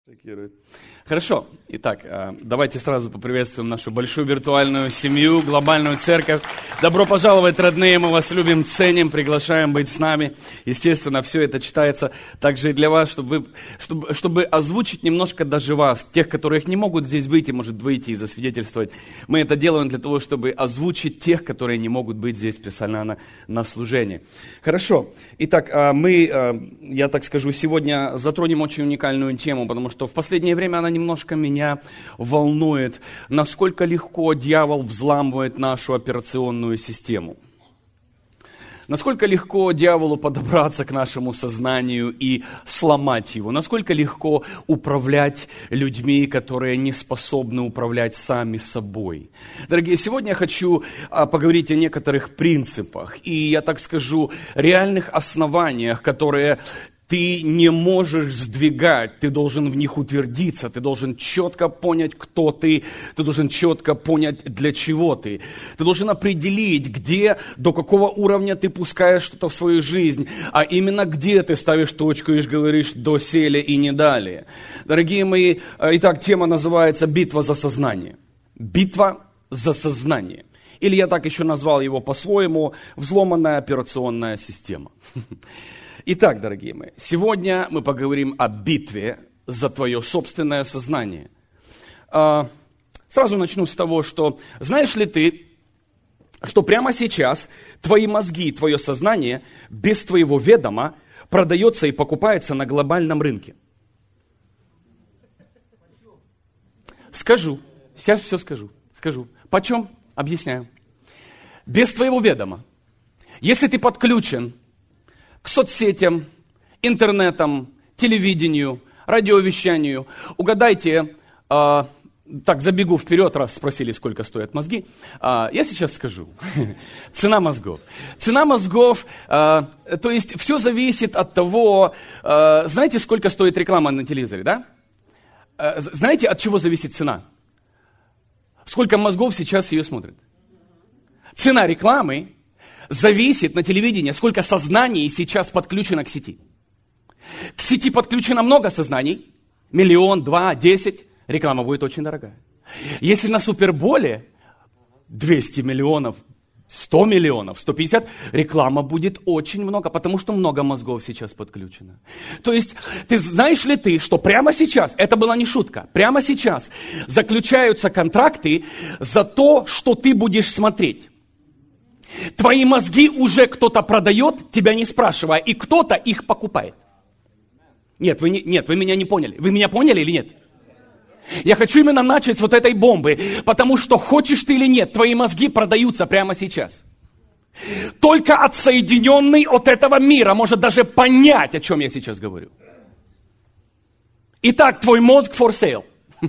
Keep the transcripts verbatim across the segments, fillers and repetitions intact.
Шокирует. Хорошо. Итак, давайте сразу поприветствуем нашу большую виртуальную семью, глобальную церковь. Добро пожаловать, родные, мы вас любим, ценим, приглашаем быть с нами. Естественно, все это читается также и для вас, чтобы, вы, чтобы, чтобы озвучить немножко даже вас, тех, которые не могут здесь быть и, может, выйти и засвидетельствовать. Мы это делаем для того, чтобы озвучить тех, которые не могут быть здесь персонально на служении. Хорошо. Итак, мы, я так скажу, сегодня затронем очень уникальную тему, потому что в последнее время она немножко меня волнует, насколько легко дьявол взламывает нашу операционную систему. Насколько легко дьяволу подобраться к нашему сознанию и сломать его. Насколько легко управлять людьми, которые не способны управлять сами собой. Дорогие, сегодня я хочу а, поговорить о некоторых принципах и, я так скажу, реальных основаниях, которые ты не можешь сдвигать, ты должен в них утвердиться, ты должен четко понять, кто ты, ты должен четко понять, для чего ты. Ты должен определить, где, до какого уровня ты пускаешь что-то в свою жизнь, а именно где ты ставишь точку и говоришь доселе и не далее. Дорогие мои, итак, тема называется «Битва за сознание». Битва за сознание. Или я так еще назвал его по-своему «Взломанная операционная система». Итак, дорогие мои, сегодня мы поговорим о битве за твое собственное сознание. Сразу начну с того, что знаешь ли ты, что прямо сейчас твои мозги, твое сознание без твоего ведома продается и покупается на глобальном рынке? Скажу, сейчас все скажу, скажу. Почем? Объясняю. Без твоего ведома. Если ты подключен к соцсетям, интернетам, телевидению, радиовещанию. Угадайте, э, так забегу вперед, раз спросили, сколько стоят мозги. Э, я сейчас скажу. Цена мозгов. Цена мозгов, э, то есть все зависит от того, э, знаете, сколько стоит реклама на телевизоре, да? Э, знаете, от чего зависит цена? Сколько мозгов сейчас ее смотрят? Цена рекламы зависит на телевидении, сколько сознаний сейчас подключено к сети. К сети подключено много сознаний, миллион, два, десять, реклама будет очень дорогая. Если на Суперболе двести миллионов, сто миллионов, сто пятьдесят, реклама будет очень много, потому что много мозгов сейчас подключено. То есть, ты знаешь ли ты, что прямо сейчас, это была не шутка, прямо сейчас заключаются контракты за то, что ты будешь смотреть. Твои мозги уже кто-то продает, тебя не спрашивая, и кто-то их покупает. Нет, вы, не, нет, вы меня не поняли. Вы меня поняли или нет? Я хочу именно начать с вот этой бомбы, потому что хочешь ты или нет, твои мозги продаются прямо сейчас. Только отсоединенный от этого мира может даже понять, о чем я сейчас говорю. Итак, твой мозг for sale.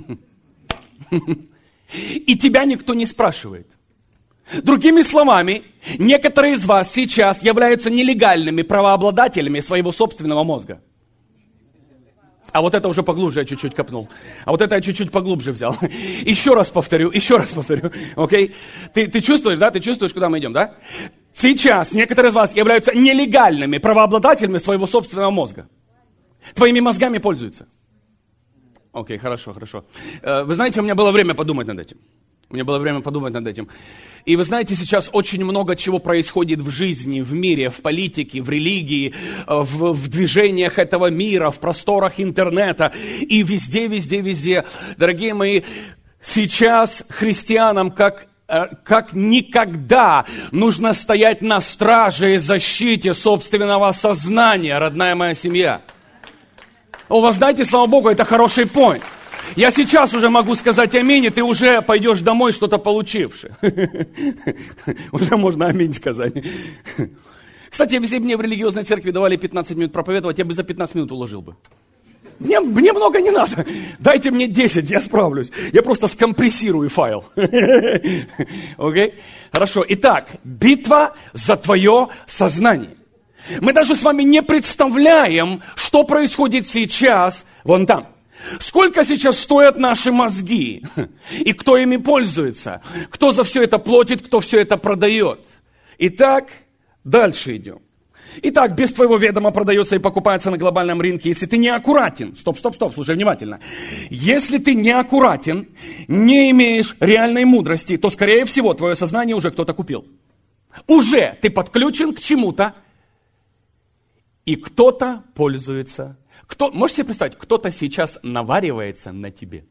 И тебя никто не спрашивает. Другими словами, некоторые из вас сейчас являются нелегальными правообладателями своего собственного мозга. А вот это уже поглубже я чуть-чуть копнул. А вот это я чуть-чуть поглубже взял. Еще раз повторю, еще раз повторю. Окей? Ты, ты чувствуешь, да? Ты чувствуешь, куда мы идем, да? Сейчас некоторые из вас являются нелегальными правообладателями своего собственного мозга. Твоими мозгами пользуются. Окей, хорошо, хорошо. Вы знаете, у меня было время подумать над этим. У меня было время подумать над этим. И вы знаете, сейчас очень много чего происходит в жизни, в мире, в политике, в религии, в, в движениях этого мира, в просторах интернета. И везде, везде, везде. Дорогие мои, сейчас христианам как, как никогда нужно стоять на страже и защите собственного сознания, родная моя семья. У вас, знаете, слава Богу, это хороший point. Я сейчас уже могу сказать аминь, и ты уже пойдешь домой, что-то получивши. Уже можно аминь сказать. Кстати, если бы мне в религиозной церкви давали пятнадцать минут проповедовать, я бы за пятнадцать минут уложил бы. Мне, мне много не надо. Дайте мне десять, я справлюсь. Я просто скомпрессирую файл. Окей? Хорошо. Итак, битва за твое сознание. Мы даже с вами не представляем, что происходит сейчас вон там. Сколько сейчас стоят наши мозги? И кто ими пользуется? Кто за все это платит, кто все это продает? Итак, дальше идем. Итак, без твоего ведома продается и покупается на глобальном рынке, если ты не аккуратен. Стоп, стоп, стоп, слушай внимательно. Если ты не аккуратен, не имеешь реальной мудрости, то, скорее всего, твое сознание уже кто-то купил. Уже ты подключен к чему-то, и кто-то пользуется. Кто, можете себе представить, кто-то сейчас наваривается на тебе.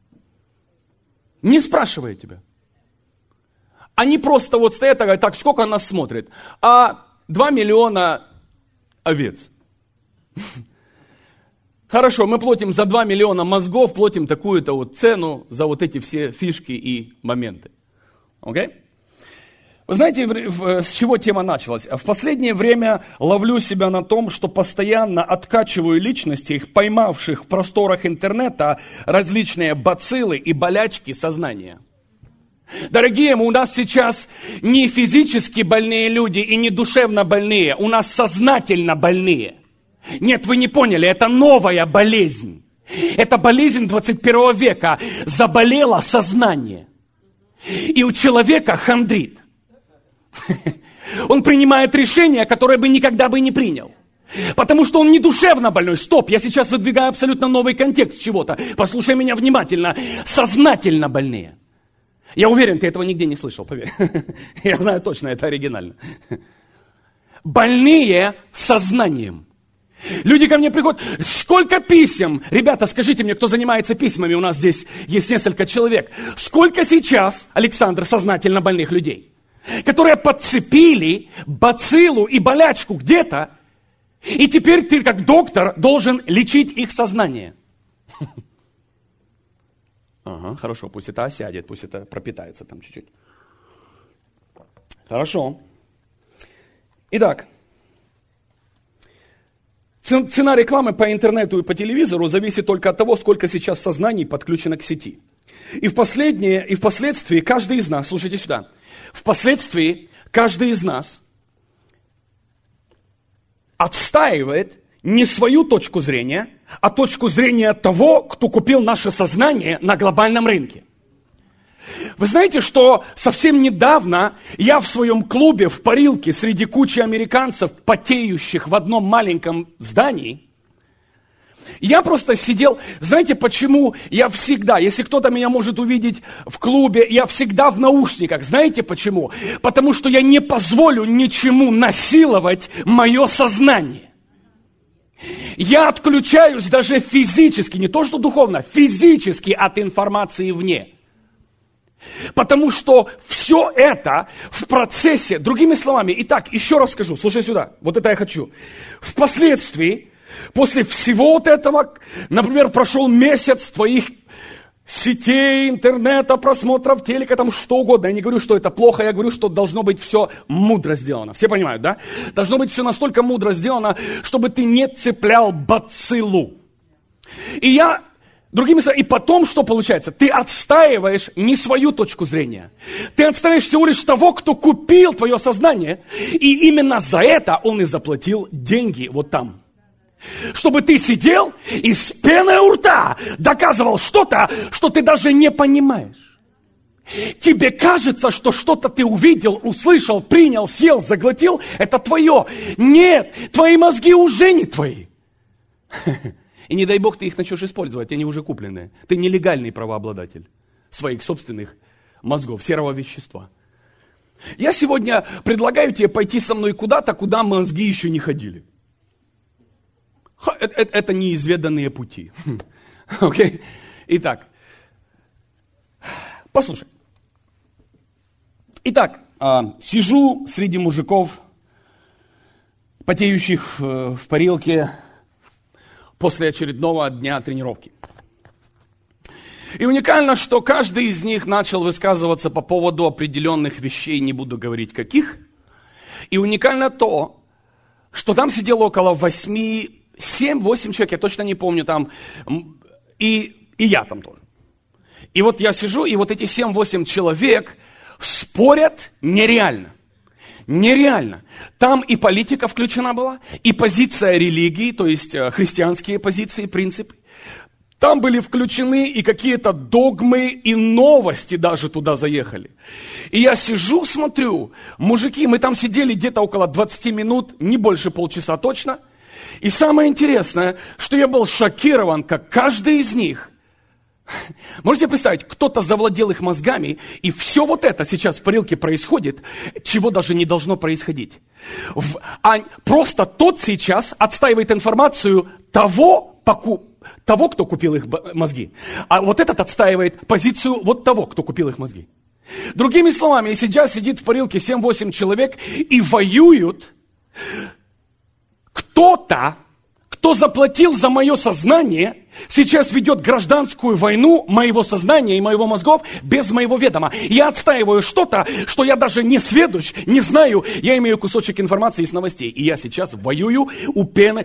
Не спрашивая тебя. Они просто вот стоят и говорят, так, сколько нас смотрит? А два миллиона овец. Хорошо, мы платим за два миллиона мозгов, платим такую-то вот цену за вот эти все фишки и моменты. Окей? Okay? Вы знаете, с чего тема началась? В последнее время ловлю себя на том, что постоянно откачиваю личности, их поймавших в просторах интернета различные бациллы и болячки сознания. Дорогие, у нас сейчас не физически больные люди и не душевно больные, у нас сознательно больные. Нет, вы не поняли, это новая болезнь. Это болезнь двадцать первого века. Заболело сознание. И у человека хандрит. Он принимает решение, которое бы никогда бы не принял. Потому что он не душевно больной. Стоп, я сейчас выдвигаю абсолютно новый контекст чего-то. Послушай меня внимательно. Сознательно больные. Я уверен, ты этого нигде не слышал, поверь. Я знаю точно, это оригинально. Больные сознанием. Люди ко мне приходят, сколько писем, ребята, скажите мне, кто занимается письмами, у нас здесь есть несколько человек, сколько сейчас, Александр, сознательно больных людей, которые подцепили бациллу и болячку где-то, и теперь ты, как доктор, должен лечить их сознание. Ага, хорошо, пусть это осядет, пусть это пропитается там чуть-чуть. Хорошо. Итак, цена рекламы по интернету и по телевизору зависит только от того, сколько сейчас сознаний подключено к сети. И, в последнее, и впоследствии каждый из нас, слушайте сюда, впоследствии каждый из нас отстаивает не свою точку зрения, а точку зрения того, кто купил наше сознание на глобальном рынке. Вы знаете, что совсем недавно я в своем клубе в парилке среди кучи американцев, потеющих в одном маленьком здании, я просто сидел, знаете, почему я всегда, если кто-то меня может увидеть в клубе, я всегда в наушниках, знаете почему? Потому что я не позволю ничему насиловать мое сознание. Я отключаюсь даже физически, не то что духовно, физически от информации вне. Потому что все это в процессе, другими словами, итак, еще раз скажу, слушай сюда, вот это я хочу. Впоследствии, после всего вот этого, например, прошел месяц твоих сетей, интернета, просмотров, телека, там что угодно. Я не говорю, что это плохо, я говорю, что должно быть все мудро сделано. Все понимают, да? Должно быть все настолько мудро сделано, чтобы ты не цеплял бациллу. И я, другими словами, и потом что получается? Ты отстаиваешь не свою точку зрения. Ты отстаиваешь всего лишь того, кто купил твое сознание. И именно за это он и заплатил деньги вот там. Чтобы ты сидел и с пеной у рта доказывал что-то, что ты даже не понимаешь. Тебе кажется, что что-то ты увидел, услышал, принял, съел, заглотил, это твое. Нет, твои мозги уже не твои. И не дай бог ты их начнешь использовать, они уже купленные. Ты нелегальный правообладатель своих собственных мозгов, серого вещества. Я сегодня предлагаю тебе пойти со мной куда-то, куда мозги еще не ходили. Это, это, это неизведанные пути. Okay? Итак, послушай. Итак, сижу среди мужиков, потеющих в, в парилке после очередного дня тренировки. И уникально, что каждый из них начал высказываться по поводу определенных вещей, не буду говорить каких. И уникально то, что там сидело около восьми, семь-восемь человек, я точно не помню там, и, и я там тоже. И вот я сижу, и вот эти семь-восемь человек спорят нереально. Нереально. Там и политика включена была, и позиция религии, то есть христианские позиции, принципы. Там были включены и какие-то догмы, и новости даже туда заехали. И я сижу, смотрю, мужики, мы там сидели где-то около двадцати минут, не больше полчаса точно. И самое интересное, что я был шокирован, как каждый из них, можете представить, кто-то завладел их мозгами, и все вот это сейчас в парилке происходит, чего даже не должно происходить. В, а просто тот сейчас отстаивает информацию того, поку, того, кто купил их мозги. А вот этот отстаивает позицию вот того, кто купил их мозги. Другими словами, сейчас сидит в парилке семь-восемь человек и воюют. Кто-то, кто заплатил за мое сознание, сейчас ведет гражданскую войну моего сознания и моего мозгов без моего ведома. Я отстаиваю что-то, что я даже не сведущ, не знаю. Я имею кусочек информации из новостей. И я сейчас воюю у пены.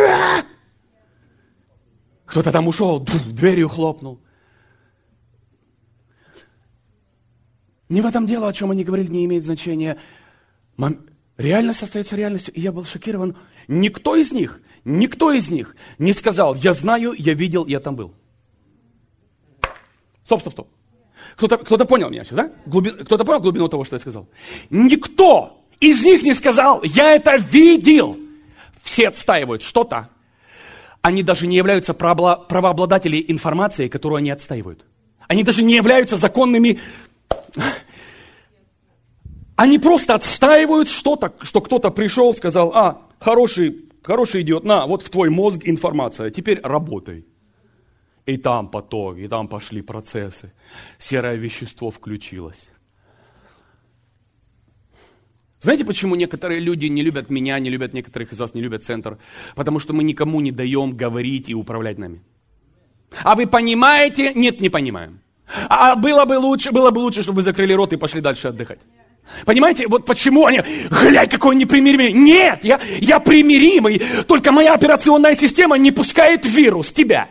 Кто-то там ушел, дверью хлопнул. Не в этом дело, о чем они говорили, не имеет значения. Реальность остается реальностью, и я был шокирован. Никто из них, никто из них не сказал, я знаю, я видел, я там был. Стоп, стоп, стоп. Кто-то, кто-то понял меня сейчас, да? Глуби... Кто-то понял глубину того, что я сказал? Никто из них не сказал, я это видел. Все отстаивают что-то. Они даже не являются правообладателями информации, которую они отстаивают. Они даже не являются законными... Они просто отстаивают что-то, что кто-то пришел, сказал, а, хороший, хороший идиот, на, вот в твой мозг информация, теперь работай. И там поток, и там пошли процессы. Серое вещество включилось. Знаете, почему некоторые люди не любят меня, не любят некоторых из вас, не любят центр? Потому что мы никому не даем говорить и управлять нами. А вы понимаете? Нет, не понимаем. А было бы лучше, было бы лучше, чтобы вы закрыли рот и пошли дальше отдыхать. Понимаете, вот почему они, глянь, какой он непримиримый. Нет, я, я примиримый, только моя операционная система не пускает вирус тебя.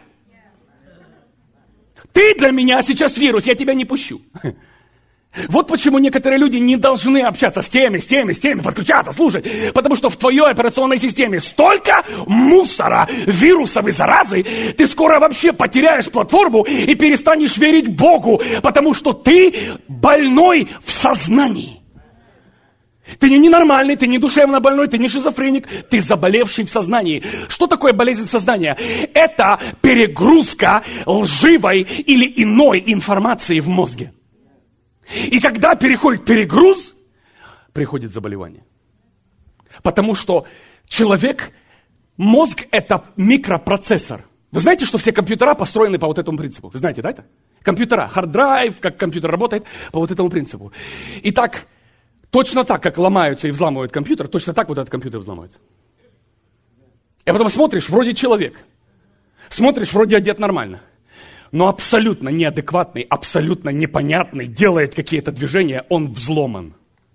Ты для меня сейчас вирус, я тебя не пущу. Вот почему некоторые люди не должны общаться с теми, с теми, с теми, подключаться, слушать. Потому что в твоей операционной системе столько мусора, вирусов и заразы, ты скоро вообще потеряешь платформу и перестанешь верить Богу, потому что ты больной в сознании. Ты не ненормальный, ты не душевно больной, ты не шизофреник, ты заболевший в сознании. Что такое болезнь сознания? Это перегрузка лживой или иной информации в мозге. И когда переходит перегруз, приходит заболевание. Потому что человек, мозг это микропроцессор. Вы знаете, что все компьютера построены по вот этому принципу? Вы знаете, да это? Компьютера, хард-драйв, как компьютер работает по вот этому принципу. Итак, точно так, как ломаются и взламывают компьютер, точно так вот этот компьютер взломается. И потом смотришь, вроде человек. Смотришь, вроде одет нормально. Но абсолютно неадекватный, абсолютно непонятный, делает какие-то движения, он взломан.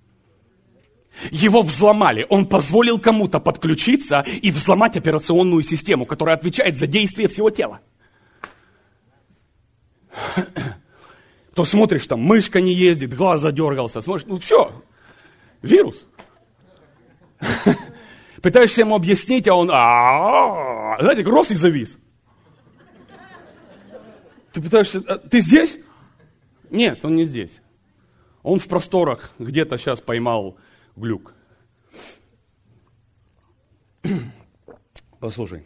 Его взломали, он позволил кому-то подключиться и взломать операционную систему, которая отвечает за действие всего тела. То смотришь, там мышка не ездит, глаз задергался, смотришь, ну все, вирус. Пытаешься ему объяснить, а он, знаете, рос и завис. Ты пытаешься, ты здесь? Нет, он не здесь. Он в просторах где-то сейчас поймал глюк. Послушай.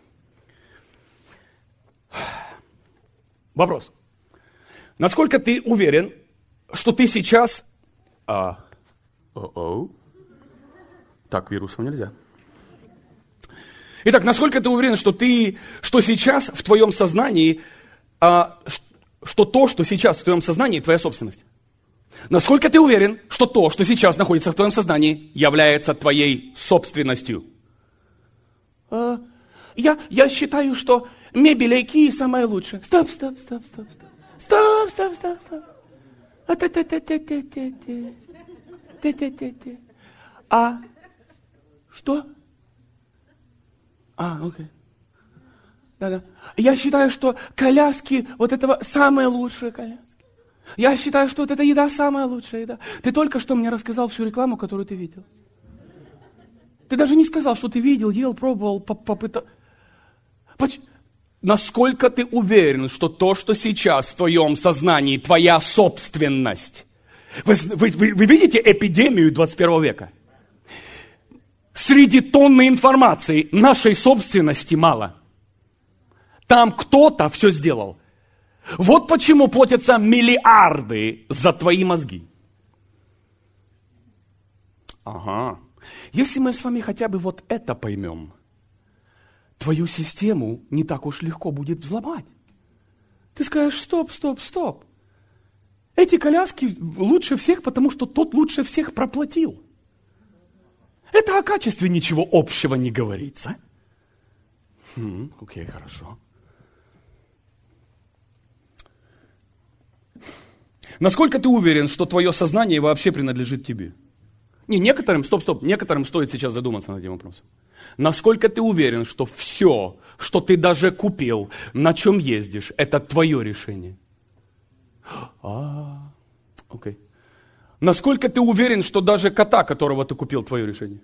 Вопрос. Насколько ты уверен, что ты сейчас... А, о-о. Так, вирусом нельзя. Итак, насколько ты уверен, что ты, что сейчас в твоем сознании... А, что то, что сейчас в твоем сознании, твоя собственность. Насколько ты уверен, что то, что сейчас находится в твоем сознании, является твоей собственностью? А, я, я считаю, что мебель IKEA самая лучшая. Стоп, стоп, стоп, стоп, стоп. Стоп, стоп, стоп, стоп. А, та, та, та, та, та, та, та, та, та, та. А что? А, окей. Да-да. Я считаю, что коляски, вот это самые лучшие коляски. Я считаю, что вот эта еда самая лучшая еда. Ты только что мне рассказал всю рекламу, которую ты видел. Ты даже не сказал, что ты видел, ел, пробовал, попытал. насколько ты уверен, что то, что сейчас в твоем сознании, твоя собственность. Вы, вы, вы, вы видите эпидемию двадцать первого века? Среди тонны информации нашей собственности мало. Там кто-то все сделал. Вот почему платятся миллиарды за твои мозги. Ага. Если мы с вами хотя бы вот это поймем, твою систему не так уж легко будет взломать. Ты скажешь, стоп, стоп, стоп. Эти коляски лучше всех, потому что тот лучше всех проплатил. Это о качестве ничего общего не говорится. Хм, окей, хорошо. Насколько ты уверен, что твое сознание вообще принадлежит тебе? Не, некоторым, стоп, стоп, некоторым стоит сейчас задуматься над этим вопросом. Насколько ты уверен, что все, что ты даже купил, на чем ездишь, это твое решение? А, окей. Насколько ты уверен, что даже кота, которого ты купил, твое решение?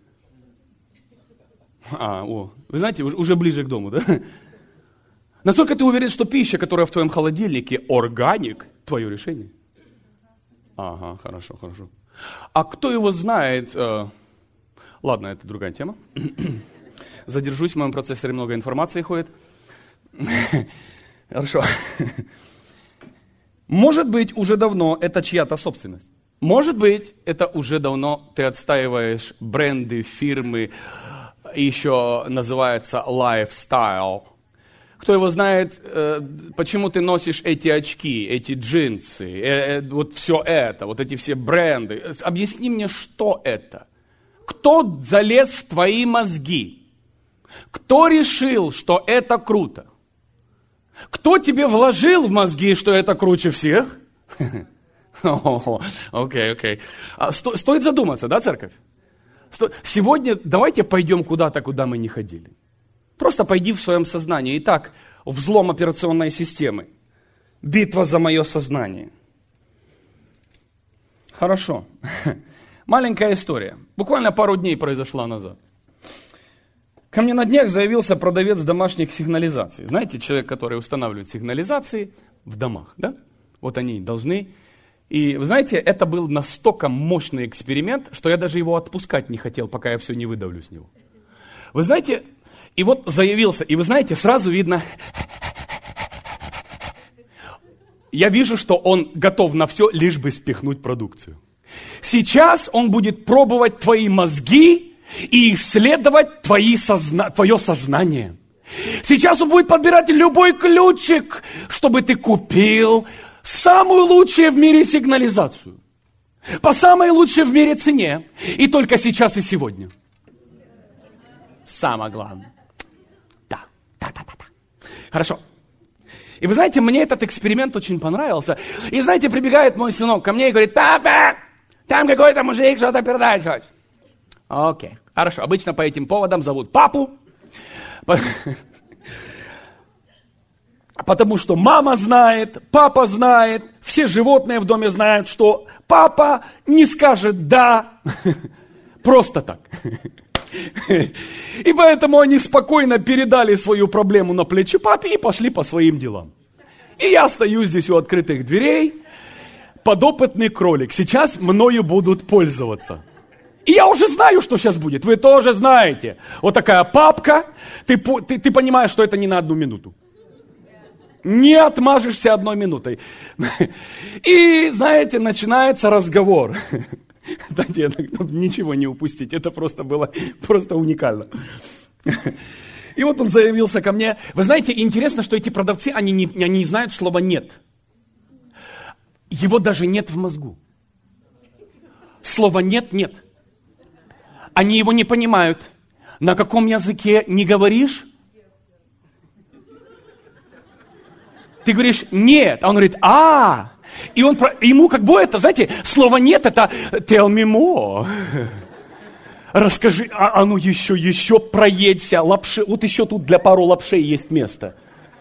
А, о, вы знаете, уже ближе к дому, да? Насколько ты уверен, что пища, которая в твоем холодильнике, органик, твое решение? Ага, хорошо, хорошо. А кто его знает? Э, ладно, это другая тема. Задержусь, в моем процессоре много информации ходит. Хорошо. Может быть, уже давно это чья-то собственность. Может быть, это уже давно ты отстаиваешь бренды, фирмы, еще называется lifestyle. Кто его знает, почему ты носишь эти очки, эти джинсы, вот все это, вот эти все бренды. Объясни мне, что это? Кто залез в твои мозги? Кто решил, что это круто? Кто тебе вложил в мозги, что это круче всех? Окей, окей. Стоит задуматься, да, церковь? Сегодня давайте пойдем куда-то, куда мы не ходили. Просто пойди в своем сознании. Итак, взлом операционной системы. Битва за мое сознание. Хорошо. Маленькая история. Буквально пару дней произошла назад. Ко мне на днях заявился продавец домашних сигнализаций. Знаете, человек, который устанавливает сигнализации в домах, да? Вот они должны. И вы знаете, это был настолько мощный эксперимент, что я даже его отпускать не хотел, пока я все не выдавлю с него. Вы знаете, и вот заявился, и вы знаете, сразу видно, я вижу, что он готов на все, лишь бы спихнуть продукцию. Сейчас он будет пробовать твои мозги и исследовать твои созна... твое сознание. Сейчас он будет подбирать любой ключик, чтобы ты купил самую лучшую в мире сигнализацию. По самой лучшей в мире цене. И только сейчас и сегодня. Самое главное. Да, да, да, да, да. Хорошо. И вы знаете, мне этот эксперимент очень понравился. И знаете, прибегает мой сынок ко мне и говорит: папа, там какой-то мужик что-то передать хочет. Окей, хорошо. Обычно по этим поводам зовут папу. Потому что мама знает, папа знает, все животные в доме знают, что папа не скажет «да» просто так. И поэтому они спокойно передали свою проблему на плечи папе и пошли по своим делам. И я стою здесь у открытых дверей, подопытный кролик. Сейчас мною будут пользоваться. И я уже знаю, что сейчас будет. Вы тоже знаете. Вот такая папка, ты, ты, ты понимаешь, что это не на одну минуту. Не отмажешься одной минутой. И, знаете, начинается разговор. Дайте ничего не упустить. Это просто было просто уникально. И вот он заявился ко мне. Вы знаете, интересно, что эти продавцы, они не, они не знают слова «нет». Его даже нет в мозгу. Слова «нет» нет. Они его не понимают. На каком языке не говоришь? Ты говоришь «нет», а он говорит «а». И он, ему как бы это, знаете, слово «нет» это «tell me more». Расскажи, а, а ну еще, еще проедься, лапши. Вот еще тут для пару лапшей есть место.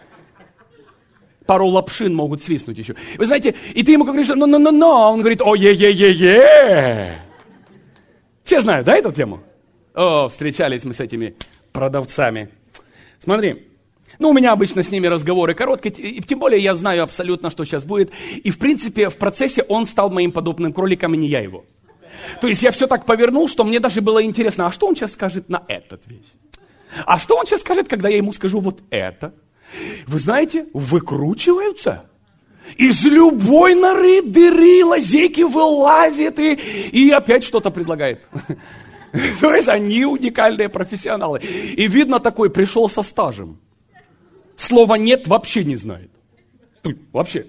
Пару лапшин могут свистнуть еще. Вы знаете, и ты ему говоришь «но-но-но-но», а он говорит «о-е-е-е-е». Все знают, да, эту тему? О, встречались мы с этими продавцами. Смотри. Ну, у меня обычно с ними разговоры короткие, и тем более я знаю абсолютно, что сейчас будет. И, в принципе, в процессе он стал моим подобным кроликом, и не я его. То есть я все так повернул, что мне даже было интересно, а что он сейчас скажет на этот вещь? А что он сейчас скажет, когда я ему скажу вот это? Вы знаете, выкручиваются. Из любой норы, дыры, лазейки вылазит и, и опять что-то предлагает. То есть они уникальные профессионалы. И видно, такой пришел со стажем. Слова «нет» вообще не знает. Вообще.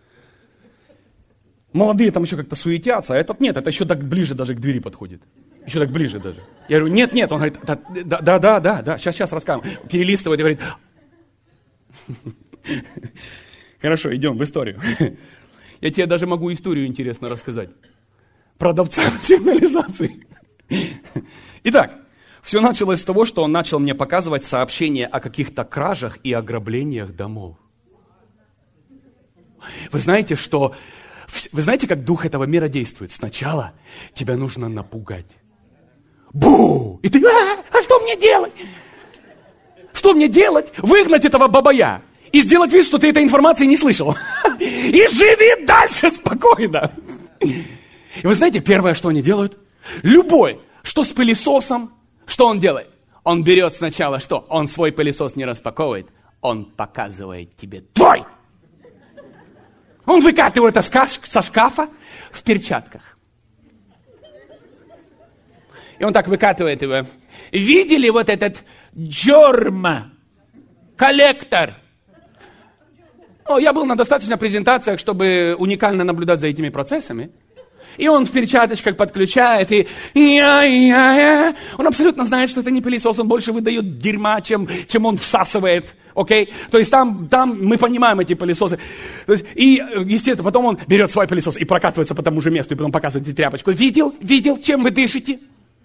Молодые там еще как-то суетятся, а этот нет, это еще так ближе даже к двери подходит. Еще так ближе даже. Я говорю, нет, нет, он говорит, да, да, да, да, да, сейчас, сейчас расскажем. Перелистывает и говорит, хорошо, идем в историю. Я тебе даже могу историю интересно рассказать. Продавца сигнализации. Итак, все началось с того, что он начал мне показывать сообщения о каких-то кражах и ограблениях домов. Вы знаете, что... Вы знаете, как дух этого мира действует? Сначала тебя нужно напугать. Бу! И ты, а, а что мне делать? Что мне делать? Выгнать этого бабая и сделать вид, что ты этой информации не слышал. И живи дальше спокойно. И вы знаете, первое, что они делают? Любой, что с пылесосом, что он делает? Он берет сначала что? Он свой пылесос не распаковывает, он показывает тебе твой. Он выкатывает это со шкафа в перчатках. И он так выкатывает его. Видели вот этот джорма, коллектор? О, я был на достаточно презентациях, чтобы уникально наблюдать за этими процессами. И он в перчаточках подключает, и я-я-я. Он абсолютно знает, что это не пылесос, он больше выдает дерьма, чем, чем он всасывает, окей? То есть там, там мы понимаем эти пылесосы. То есть, и, естественно, потом он берет свой пылесос и прокатывается по тому же месту, и потом показывает тебе тряпочку. Видел, видел, чем вы дышите?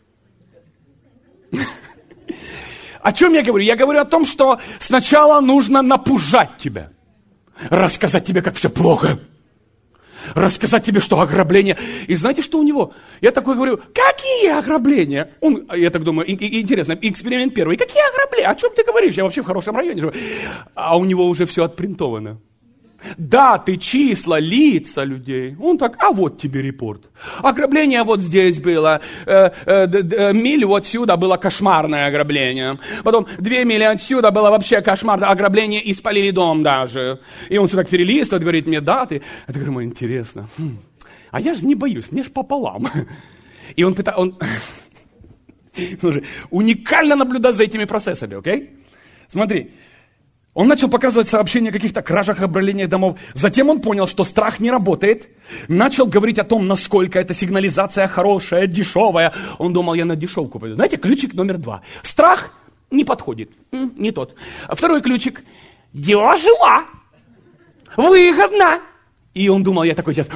О чем я говорю? Я говорю о том, что сначала нужно напужать тебя, рассказать тебе, как все плохо. Рассказать тебе, что ограбление. И знаете, что у него? Я такой говорю, какие ограбления? Он, я так думаю, и, и, интересно, эксперимент первый. Какие ограбления? О чем ты говоришь? Я вообще в хорошем районе живу. А у него уже все отпринтовано. Даты, числа, лица людей. Он так, а вот тебе репорт. Ограбление вот здесь было. Э, э, э, милю вот сюда было кошмарное ограбление. Потом две мили отсюда было вообще кошмарное ограбление и спалили дом даже. И он все так перелистывает, говорит мне даты. Я так говорю, интересно. Хм. А я же не боюсь, мне ж пополам. И он пытается... Он... Слушай, уникально наблюдать за этими процессами, окей? Смотри. Он начал показывать сообщения о каких-то кражах, ограблениях домов. Затем он понял, что страх не работает. Начал говорить о том, насколько эта сигнализация хорошая, дешевая. Он думал, я на дешевку пойду. Знаете, ключик номер два. Страх не подходит. Не тот. Второй ключик. Дешево. Выгодно. И он думал, я такой сейчас...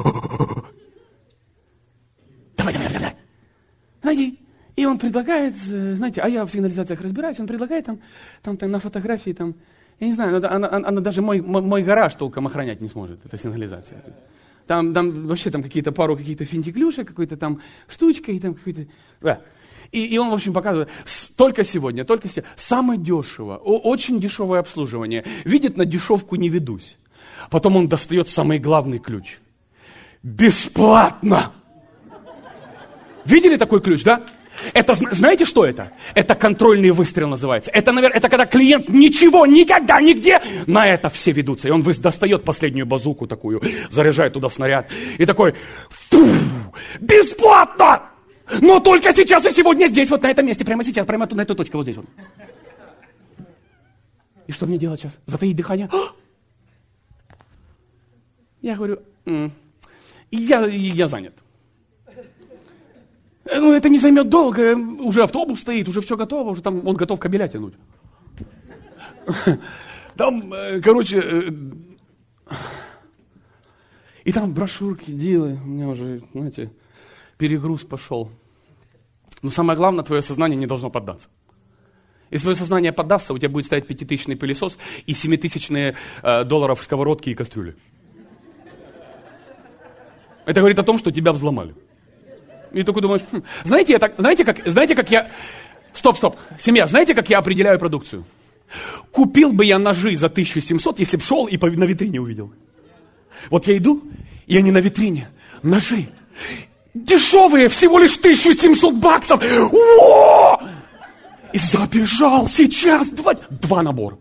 Давай, давай, давай, давай. И он предлагает, знаете, а я в сигнализациях разбираюсь, он предлагает там, там, там на фотографии, там, я не знаю, она, она, она даже мой, мой гараж толком охранять не сможет, эта сигнализация. Там, там вообще там какие-то пару каких-то финтиклюшек, какой-то там штучка, и там какой-то... Да. И, и он, в общем, показывает, только сегодня, только сегодня, самое дешево, очень дешевое обслуживание. Видит, на дешевку не ведусь. Потом он достает самый главный ключ. Бесплатно! Видели такой ключ, да? Это, знаете, что это? Это контрольный выстрел называется. Это, наверное, это когда клиент ничего, никогда, нигде, на это все ведутся. И он достает последнюю базуку такую, заряжает туда снаряд. И такой, фу, бесплатно! Но только сейчас и сегодня здесь, вот на этом месте, прямо сейчас, прямо тут, на эту точку, вот здесь вот. И что мне делать сейчас? Затаить дыхание? Я говорю, м-м, я, я занят. Ну, это не займет долго, уже автобус стоит, уже все готово, уже там он готов кабеля тянуть. Там, короче, и там брошюрки, дилы, у меня уже, знаете, перегруз пошел. Но самое главное, твое сознание не должно поддаться. Если твое сознание поддастся, у тебя будет стоять пятитысячный пылесос и семитысячные э, долларов сковородки и кастрюли. Это говорит о том, что тебя взломали. И только думаешь, хм. знаете, я так, знаете, как, знаете, как я... Стоп, стоп, семья, знаете, как я определяю продукцию? Купил бы я ножи за тысячу семьсот, если бы шел и на витрине увидел. Вот я иду, и они на витрине. Ножи. Дешевые, всего лишь тысяча семьсот баксов. О! И забежал сейчас два, два набора.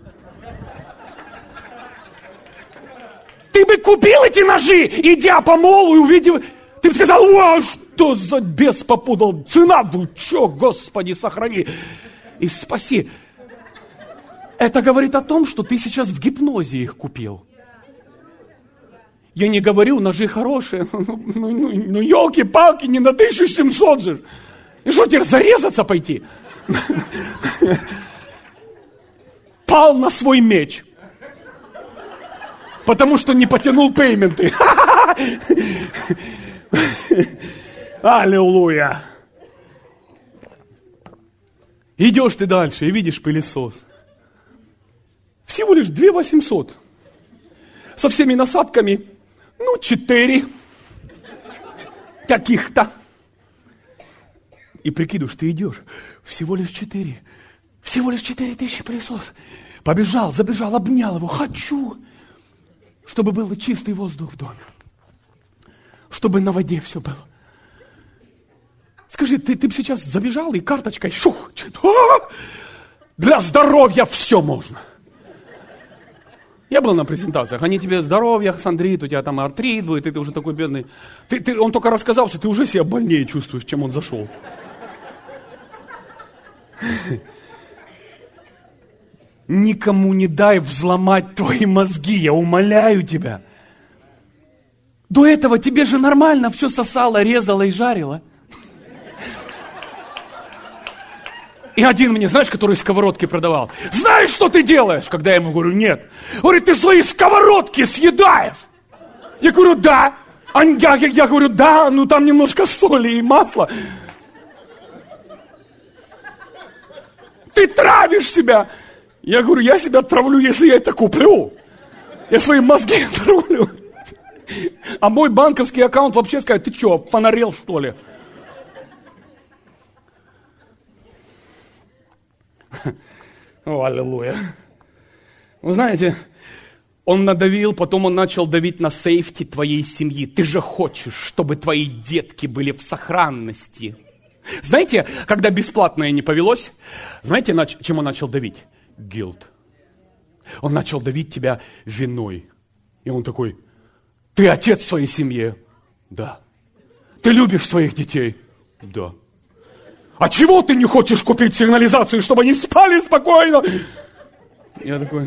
Ты бы купил эти ножи, идя по молу и увидев... Ты бы сказал, вау, что за бес попутал. Цена, ну что, Господи, сохрани и спаси. Это говорит о том, что ты сейчас в гипнозе их купил. Я не говорю, ножи хорошие. Ну, ну, ну, ну елки-палки, не на тысячу семьсот же. И что, теперь зарезаться пойти? Пал на свой меч. Потому что не потянул пейменты. Аллилуйя. Идешь ты дальше и видишь пылесос. Всего лишь две тысячи восемьсот. Со всеми насадками, ну, четыре. Каких-то. И прикидываешь, ты идешь. Всего лишь четыре. Всего лишь четыре тысячи пылесос. Побежал, забежал, обнял его. Хочу, чтобы был чистый воздух в доме. Чтобы на воде все было. Скажи, ты, ты бы сейчас забежал и карточкой, шух, а! Для здоровья все можно. Я был на презентациях, они тебе здоровье, хондрит, у тебя там артрит будет, и ты уже такой бедный. Ты, ты, он только рассказал, что ты уже себя больнее чувствуешь, чем он зашел. Никому не дай взломать твои мозги, я умоляю тебя. До этого тебе же нормально все сосало, резало и жарило. И один мне, знаешь, который сковородки продавал. Знаешь, что ты делаешь? Когда я ему говорю, нет. Говорит, ты свои сковородки съедаешь. Я говорю, да. А я, я, я говорю, да, ну там немножко соли и масла. Ты травишь себя. Я говорю, я себя травлю, если я это куплю. Я свои мозги травлю. А мой банковский аккаунт вообще сказать, ты что, понарел что ли? О, аллилуйя. Вы знаете, он надавил, потом он начал давить на сейфти твоей семьи. Ты же хочешь, чтобы твои детки были в сохранности. Знаете, когда бесплатное не повелось, знаете, чем он начал давить? Guilt. Он начал давить тебя виной. И он такой, ты отец своей семье? Да. Ты любишь своих детей? Да. А чего ты не хочешь купить сигнализацию, чтобы они спали спокойно? Я такой...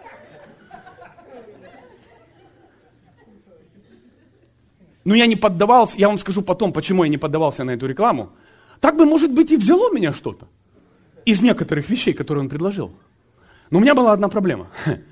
Ну, я не поддавался, я вам скажу потом, почему я не поддавался на эту рекламу. Так бы, может быть, и взяло меня что-то из некоторых вещей, которые он предложил. Но у меня была одна проблема.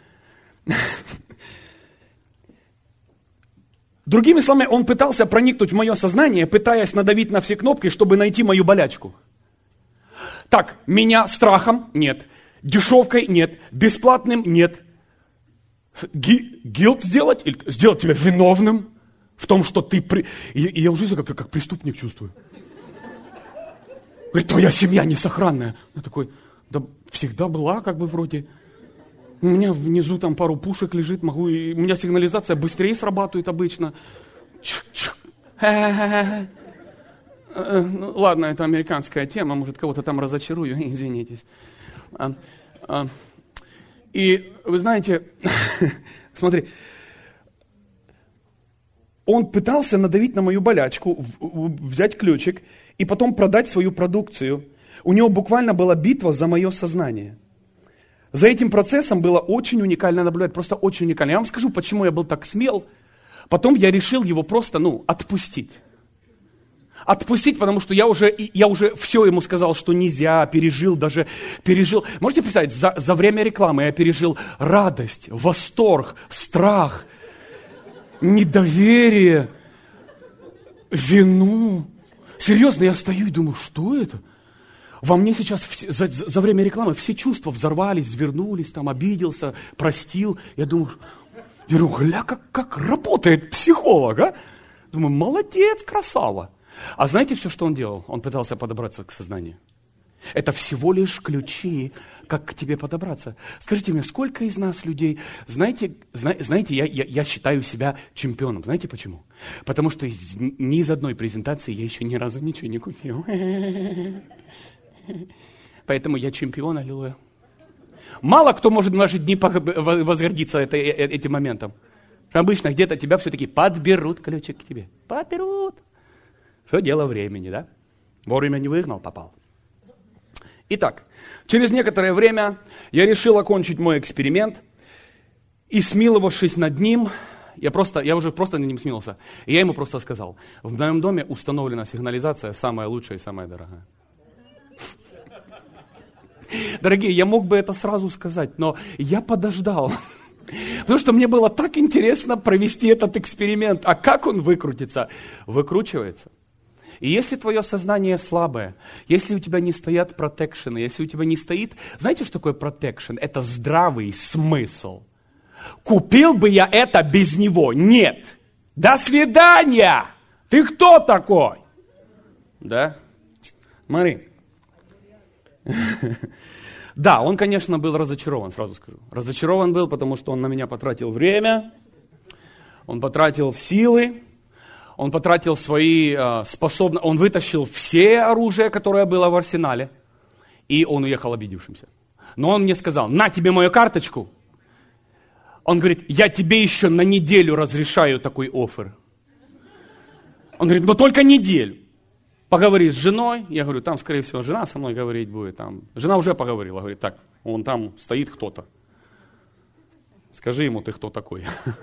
Другими словами, он пытался проникнуть в мое сознание, пытаясь надавить на все кнопки, чтобы найти мою болячку. Так, меня страхом нет, дешевкой нет, бесплатным нет. Ги- гилт сделать? Или сделать тебя виновным в том, что ты... При... И, и я уже как, как преступник чувствую. Говорит, твоя семья несохранная. Я такой, да всегда была как бы вроде... У меня внизу там пару пушек лежит, могу, и у меня сигнализация быстрее срабатывает обычно. Ну, ладно, это американская тема, может, кого-то там разочарую, извинитесь. И вы знаете, смотри, он пытался надавить на мою болячку, взять ключик и потом продать свою продукцию. У него буквально была битва за мое сознание. За этим процессом было очень уникально наблюдать, просто очень уникально. Я вам скажу, почему я был так смел. Потом я решил его просто, ну, отпустить. Отпустить, потому что я уже, я уже все ему сказал, что нельзя, пережил даже, пережил. Можете представить, за, за время рекламы я пережил радость, восторг, страх, недоверие, вину. Серьезно, я стою и думаю, что это? Во мне сейчас все, за, за время рекламы все чувства взорвались, свернулись, там, обиделся, простил. Я думаю, я думаю, гля, как, как работает психолог, а? Думаю, молодец, красава. А знаете все, что он делал? Он пытался подобраться к сознанию. Это всего лишь ключи, как к тебе подобраться. Скажите мне, сколько из нас людей... Знаете, зна, знаете я, я, я считаю себя чемпионом. Знаете почему? Потому что из, ни из одной презентации я еще ни разу ничего не купил. Поэтому я чемпион, аллилуйя. Мало кто может в наши дни возгордиться это, этим моментом. Обычно где-то тебя все-таки подберут ключик к тебе. Подберут. Все дело времени, да? Вовремя не выгнал, попал. Итак, через некоторое время я решил окончить мой эксперимент, и смиловавшись над ним, я, просто, я уже просто над ним смилился, и я ему просто сказал: в моем доме установлена сигнализация самая лучшая и самая дорогая. Дорогие, я мог бы это сразу сказать, но я подождал, потому что мне было так интересно провести этот эксперимент. А как он выкрутится? Выкручивается. И если твое сознание слабое, если у тебя не стоят протекшены, если у тебя не стоит... Знаете, что такое протекшен? Это здравый смысл. Купил бы я это без него? Нет. До свидания! Ты кто такой? Да? Смотри. Да, он, конечно, был разочарован, сразу скажу. Разочарован был, потому что он на меня потратил время, он потратил силы, он потратил свои э, способности, он вытащил все оружие, которое было в арсенале, и он уехал обидевшимся. Но он мне сказал: на тебе мою карточку. Он говорит: я тебе еще на неделю разрешаю такой оффер. Он говорит: но только неделю. Поговори с женой. Я говорю: там, скорее всего, жена со мной говорить будет. Там. Жена уже поговорила, говорит: так, вон там стоит кто-то. Скажи ему, ты кто такой.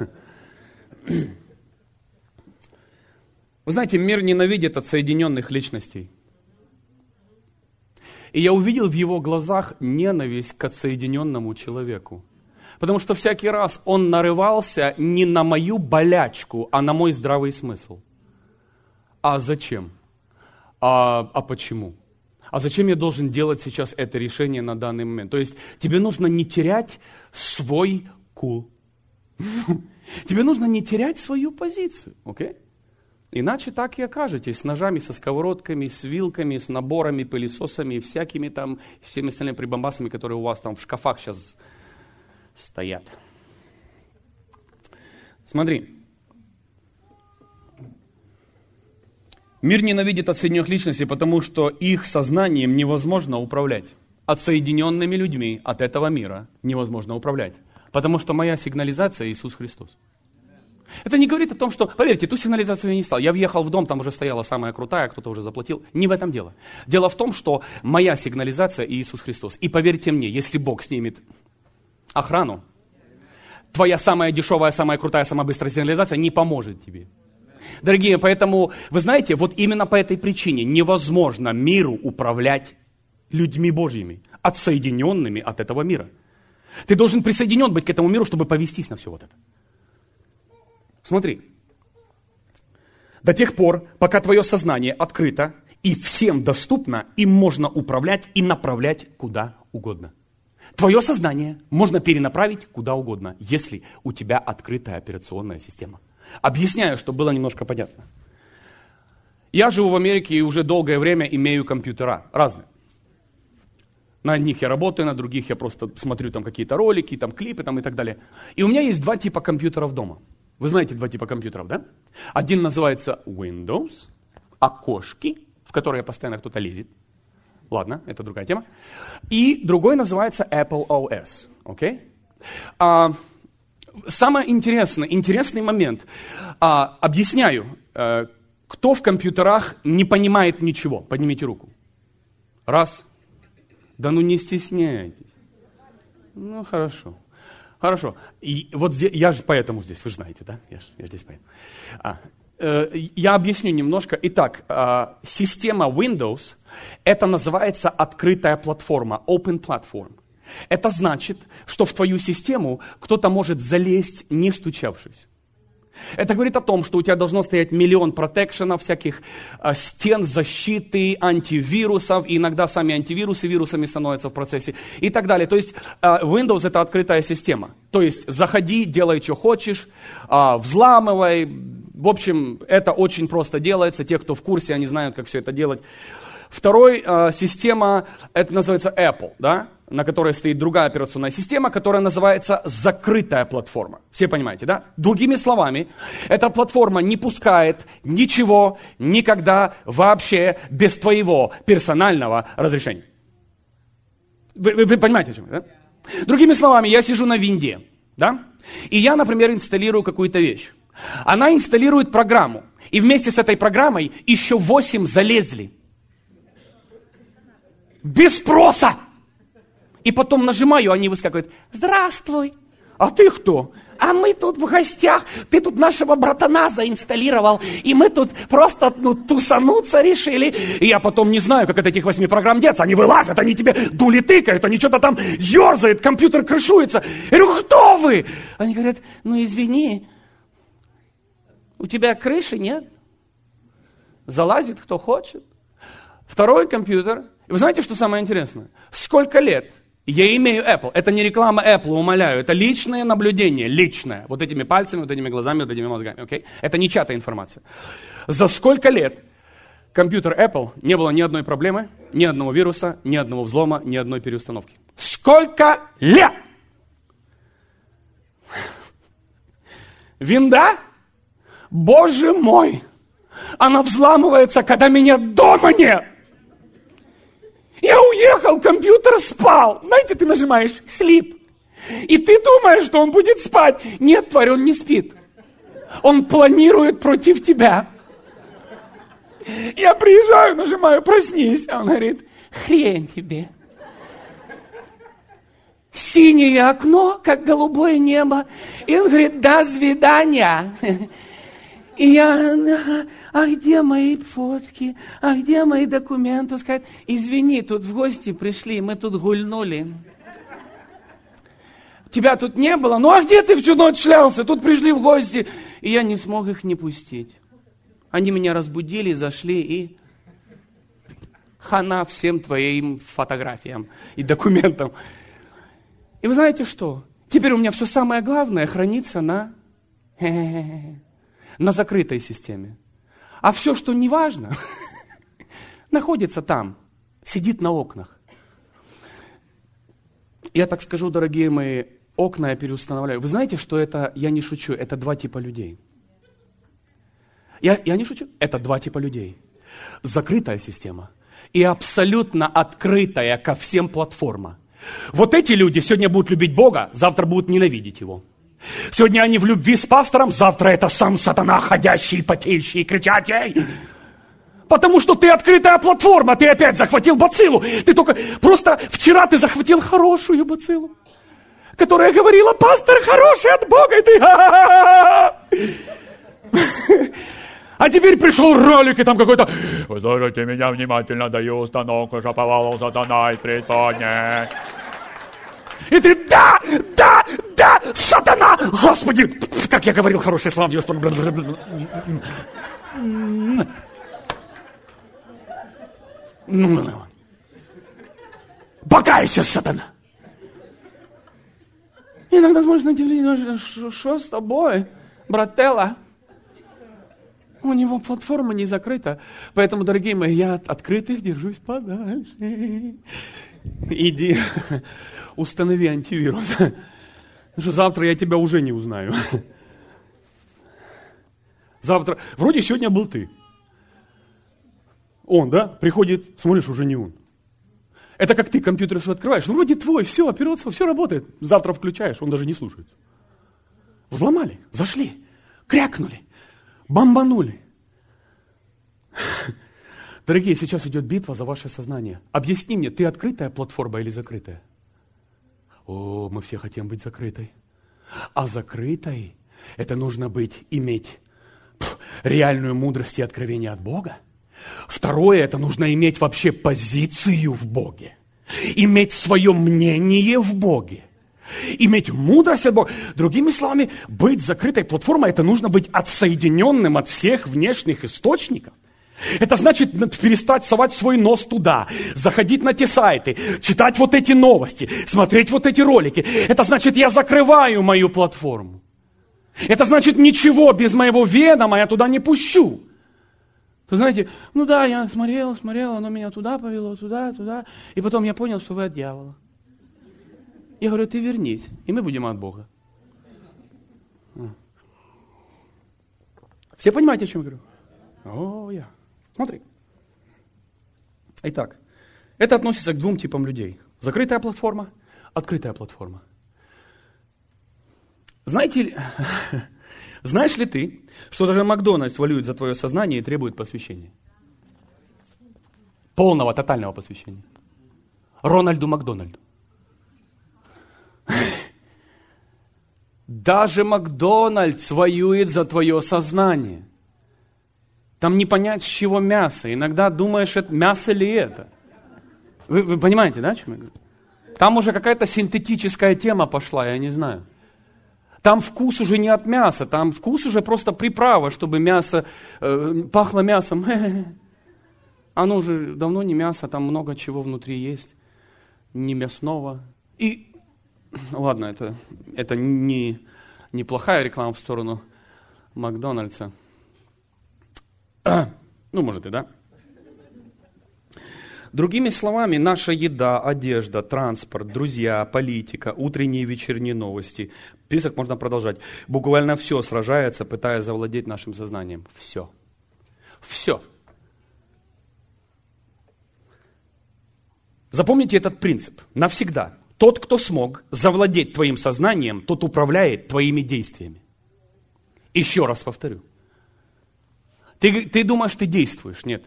Вы знаете, мир ненавидит отсоединенных личностей. И я увидел в его глазах ненависть к отсоединенному человеку. Потому что всякий раз он нарывался не на мою болячку, а на мой здравый смысл. А зачем? А, а почему? А зачем я должен делать сейчас это решение на данный момент? То есть тебе нужно не терять свой кул. Тебе нужно не терять свою позицию, окей? Иначе так и окажетесь с ножами, со сковородками, с вилками, с наборами, пылесосами, всякими там, всеми остальными прибамбасами, которые у вас там в шкафах сейчас стоят. Смотри. Мир ненавидит отсоединенных личностей, потому что их сознанием невозможно управлять. Отсоединенными людьми от этого мира невозможно управлять. Потому что моя сигнализация — Иисус Христос. Это не говорит о том, что, поверьте, ту сигнализацию я не стал. Я въехал в дом, там уже стояла самая крутая, кто-то уже заплатил. Не в этом дело. Дело в том, что моя сигнализация — Иисус Христос. И поверьте мне, если Бог снимет охрану, твоя самая дешевая, самая крутая, самая быстрая сигнализация не поможет тебе. Дорогие, поэтому, вы знаете, вот именно по этой причине невозможно миру управлять людьми Божьими, отсоединенными от этого мира. Ты должен присоединен быть к этому миру, чтобы повестись на все вот это. Смотри, до тех пор, пока твое сознание открыто и всем доступно, им можно управлять и направлять куда угодно. Твое сознание можно перенаправить куда угодно, если у тебя открытая операционная система. Объясняю, чтобы было немножко понятно. Я живу в Америке и уже долгое время имею компьютера разные. На одних я работаю, на других я просто смотрю там какие-то ролики, там клипы там и так далее. И у меня есть два типа компьютеров дома. Вы знаете два типа компьютеров, да? Один называется Windows, окошки, в которые постоянно кто-то лезет. Ладно, это другая тема. И другой называется Apple о эс. Okay? А, самое интересное, интересный момент. А, объясняю, а, кто в компьютерах не понимает ничего. Поднимите руку. Раз. Да ну не стесняйтесь. Ну хорошо. Хорошо. И вот здесь, я же поэтому здесь, вы же знаете, да? Я, ж, я здесь поэтому. А, э, я объясню немножко. Итак, э, система Windows, это называется открытая платформа, open platform. Это значит, что в твою систему кто-то может залезть, не стучавшись. Это говорит о том, что у тебя должно стоять миллион протекшенов, всяких э, стен защиты, антивирусов, и иногда сами антивирусы вирусами становятся в процессе и так далее. То есть э, Windows — это открытая система. То есть заходи, делай, что хочешь, э, взламывай. В общем, это очень просто делается. Те, кто в курсе, они знают, как все это делать. Второй э, система, это называется Apple, да, на которой стоит другая операционная система, которая называется закрытая платформа. Все понимаете, да? Другими словами, эта платформа не пускает ничего никогда вообще без твоего персонального разрешения. Вы, вы, вы понимаете, о чем я, да? Другими словами, я сижу на винде, да? И я, например, инсталлирую какую-то вещь. Она инсталирует программу. И вместе с этой программой еще восемь залезли. Без спроса. И потом нажимаю, они выскакивают. Здравствуй. А ты кто? А мы тут в гостях. Ты тут нашего братана заинсталлировал. И мы тут просто ну, тусануться решили. И я потом не знаю, как от этих восьми программ деться. Они вылазят, они тебе дули тыкают, они что-то там ерзают, компьютер крышуется. Я говорю, кто вы? Они говорят, ну извини, у тебя крыши нет. Залазит кто хочет. Второй компьютер. И вы знаете, что самое интересное? Сколько лет я имею Apple? Это не реклама Apple, умоляю. Это личное наблюдение, личное. Вот этими пальцами, вот этими глазами, вот этими мозгами. Okay? Это не чья-то информация. За сколько лет компьютер Apple не было ни одной проблемы, ни одного вируса, ни одного взлома, ни одной переустановки? Сколько лет? Винда? Боже мой! Она взламывается, когда меня дома нет. Я уехал, компьютер спал. Знаете, ты нажимаешь sleep. И ты думаешь, что он будет спать. Нет, тварь, он не спит. Он планирует против тебя. Я приезжаю, нажимаю, проснись. А он говорит, хрень тебе. Синее окно, как голубое небо. И он говорит, до свидания. И я, а где мои фотки, а где мои документы? Сказать, извини, тут в гости пришли, мы тут гульнули. Тебя тут не было? Ну а где ты всю ночь шлялся? Тут пришли в гости. И я не смог их не пустить. Они меня разбудили, зашли и хана всем твоим фотографиям и документам. И вы знаете что? Теперь у меня все самое главное хранится на... на закрытой системе. А все, что не важно, находится там, сидит на окнах. Я так скажу, дорогие мои, окна я переустанавливаю. Вы знаете, что это, я не шучу, это два типа людей. Я, я не шучу, это два типа людей. Закрытая система и абсолютно открытая ко всем платформа. Вот эти люди сегодня будут любить Бога, завтра будут ненавидеть Его. Сегодня они в любви с пастором, завтра это сам сатана, ходящий, потеющий, кричащий. Потому что ты открытая платформа, ты опять захватил бациллу. Ты только, просто вчера ты захватил хорошую бациллу, которая говорила, пастор хороший от Бога, и ты... А теперь пришел ролик, и там какой-то... Послушайте меня внимательно, даю установку, шаповалу сатана и преисподней. И ты, да, да, да, сатана, Господи, как я говорил хорошие слова. Покайся, сатана. Иногда смотришь на телевизор, что с тобой, брателла? У него платформа не закрыта. Поэтому, дорогие мои, я от открытых держусь подальше. Иди, установи антивирус. Потому что завтра я тебя уже не узнаю. Завтра, вроде сегодня был ты. Он, да, приходит, смотришь, уже не он. Это как ты компьютер свой открываешь. Ну, вроде твой, все, операция, все работает. Завтра включаешь, он даже не слушается. Взломали, зашли, крякнули, бомбанули. Дорогие, сейчас идет битва за ваше сознание. Объясни мне, ты открытая платформа или закрытая? О, мы все хотим быть закрытой. А закрытой это нужно быть, иметь пф, реальную мудрость и откровение от Бога. Второе, это нужно иметь вообще позицию в Боге. Иметь свое мнение в Боге. Иметь мудрость от Бога. Другими словами, быть закрытой платформой, это нужно быть отсоединенным от всех внешних источников. Это значит перестать совать свой нос туда, заходить на те сайты, читать вот эти новости, смотреть вот эти ролики. Это значит, я закрываю мою платформу. Это значит, ничего без моего ведома я туда не пущу. Вы знаете, ну да, я смотрел, смотрел, оно меня туда повело, туда, туда. И потом я понял, что вы от дьявола. Я говорю, ты вернись, и мы будем от Бога. Все понимаете, о чем я говорю? О, я. Смотри. Итак, это относится к двум типам людей. Закрытая платформа, открытая платформа. Знаете ли, знаешь ли ты, что даже Макдональдс валюет за твое сознание и требует посвящения? Полного, тотального посвящения. Рональду Макдональду. Даже Макдональдс воюет за твое сознание. Там не понять, с чего мясо. Иногда думаешь, это мясо ли это. Вы, вы понимаете, да, о чем я говорю? Там уже какая-то синтетическая тема пошла, я не знаю. Там вкус уже не от мяса, там вкус уже просто приправа, чтобы мясо э, пахло мясом. Оно уже давно не мясо, там много чего внутри есть, не мясного. И, ладно, это, это не, не плохая реклама в сторону Макдональдса. Ну, может и да. Другими словами, наша еда, одежда, транспорт, друзья, политика, утренние и вечерние новости. Список можно продолжать. Буквально все сражается, пытаясь завладеть нашим сознанием. Все. Все. Запомните этот принцип. Навсегда. Тот, кто смог завладеть твоим сознанием, тот управляет твоими действиями. Еще раз повторю. Ты, ты думаешь, ты действуешь? Нет.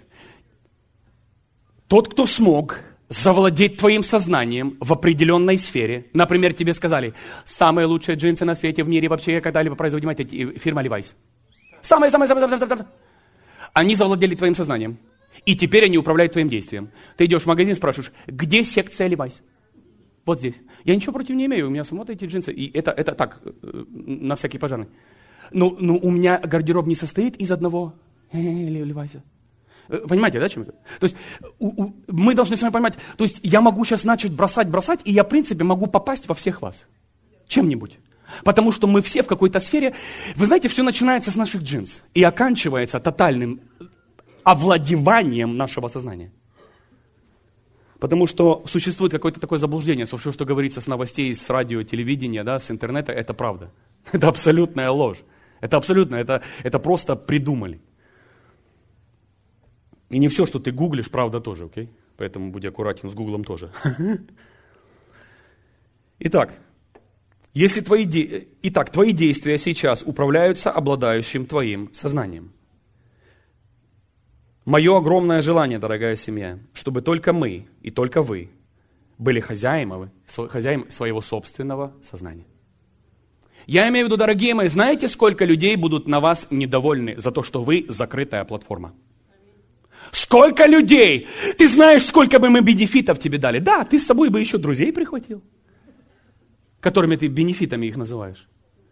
Тот, кто смог завладеть твоим сознанием в определенной сфере, например, тебе сказали, самые лучшие джинсы на свете, в мире вообще когда-либо производимая фирма Levi's. Самые, самые, самые, самые, самые. Они завладели твоим сознанием. И теперь они управляют твоим действием. Ты идешь в магазин, спрашиваешь, где секция Levi's? Вот здесь. Я ничего против не имею, у меня самого эти джинсы. И это, это так, на всякий пожарный. Но, но у меня гардероб не состоит из одного Levi's. Понимаете, да, чем это? То есть у, у, мы должны с вами понимать, то есть я могу сейчас начать бросать, бросать, и я, в принципе, могу попасть во всех вас. Чем-нибудь. Потому что мы все в какой-то сфере, вы знаете, все начинается с наших джинс и оканчивается тотальным овладеванием нашего сознания. Потому что существует какое-то такое заблуждение, что все, что говорится с новостей, с радио, телевидения, да, с интернета, это правда. Это абсолютная ложь. Это абсолютно, это, это просто придумали. И не все, что ты гуглишь, правда тоже, окей? Поэтому будь аккуратен с гуглом тоже. Итак, если твои, де... Итак, твои действия сейчас управляются обладающим твоим сознанием. Мое огромное желание, дорогая семья, чтобы только мы и только вы были хозяинами, хозяин своего собственного сознания. Я имею в виду, дорогие мои, знаете, сколько людей будут на вас недовольны за то, что вы закрытая платформа? Сколько людей! Ты знаешь, сколько бы мы бенефитов тебе дали? Да, ты с собой бы еще друзей прихватил, которыми ты бенефитами их называешь.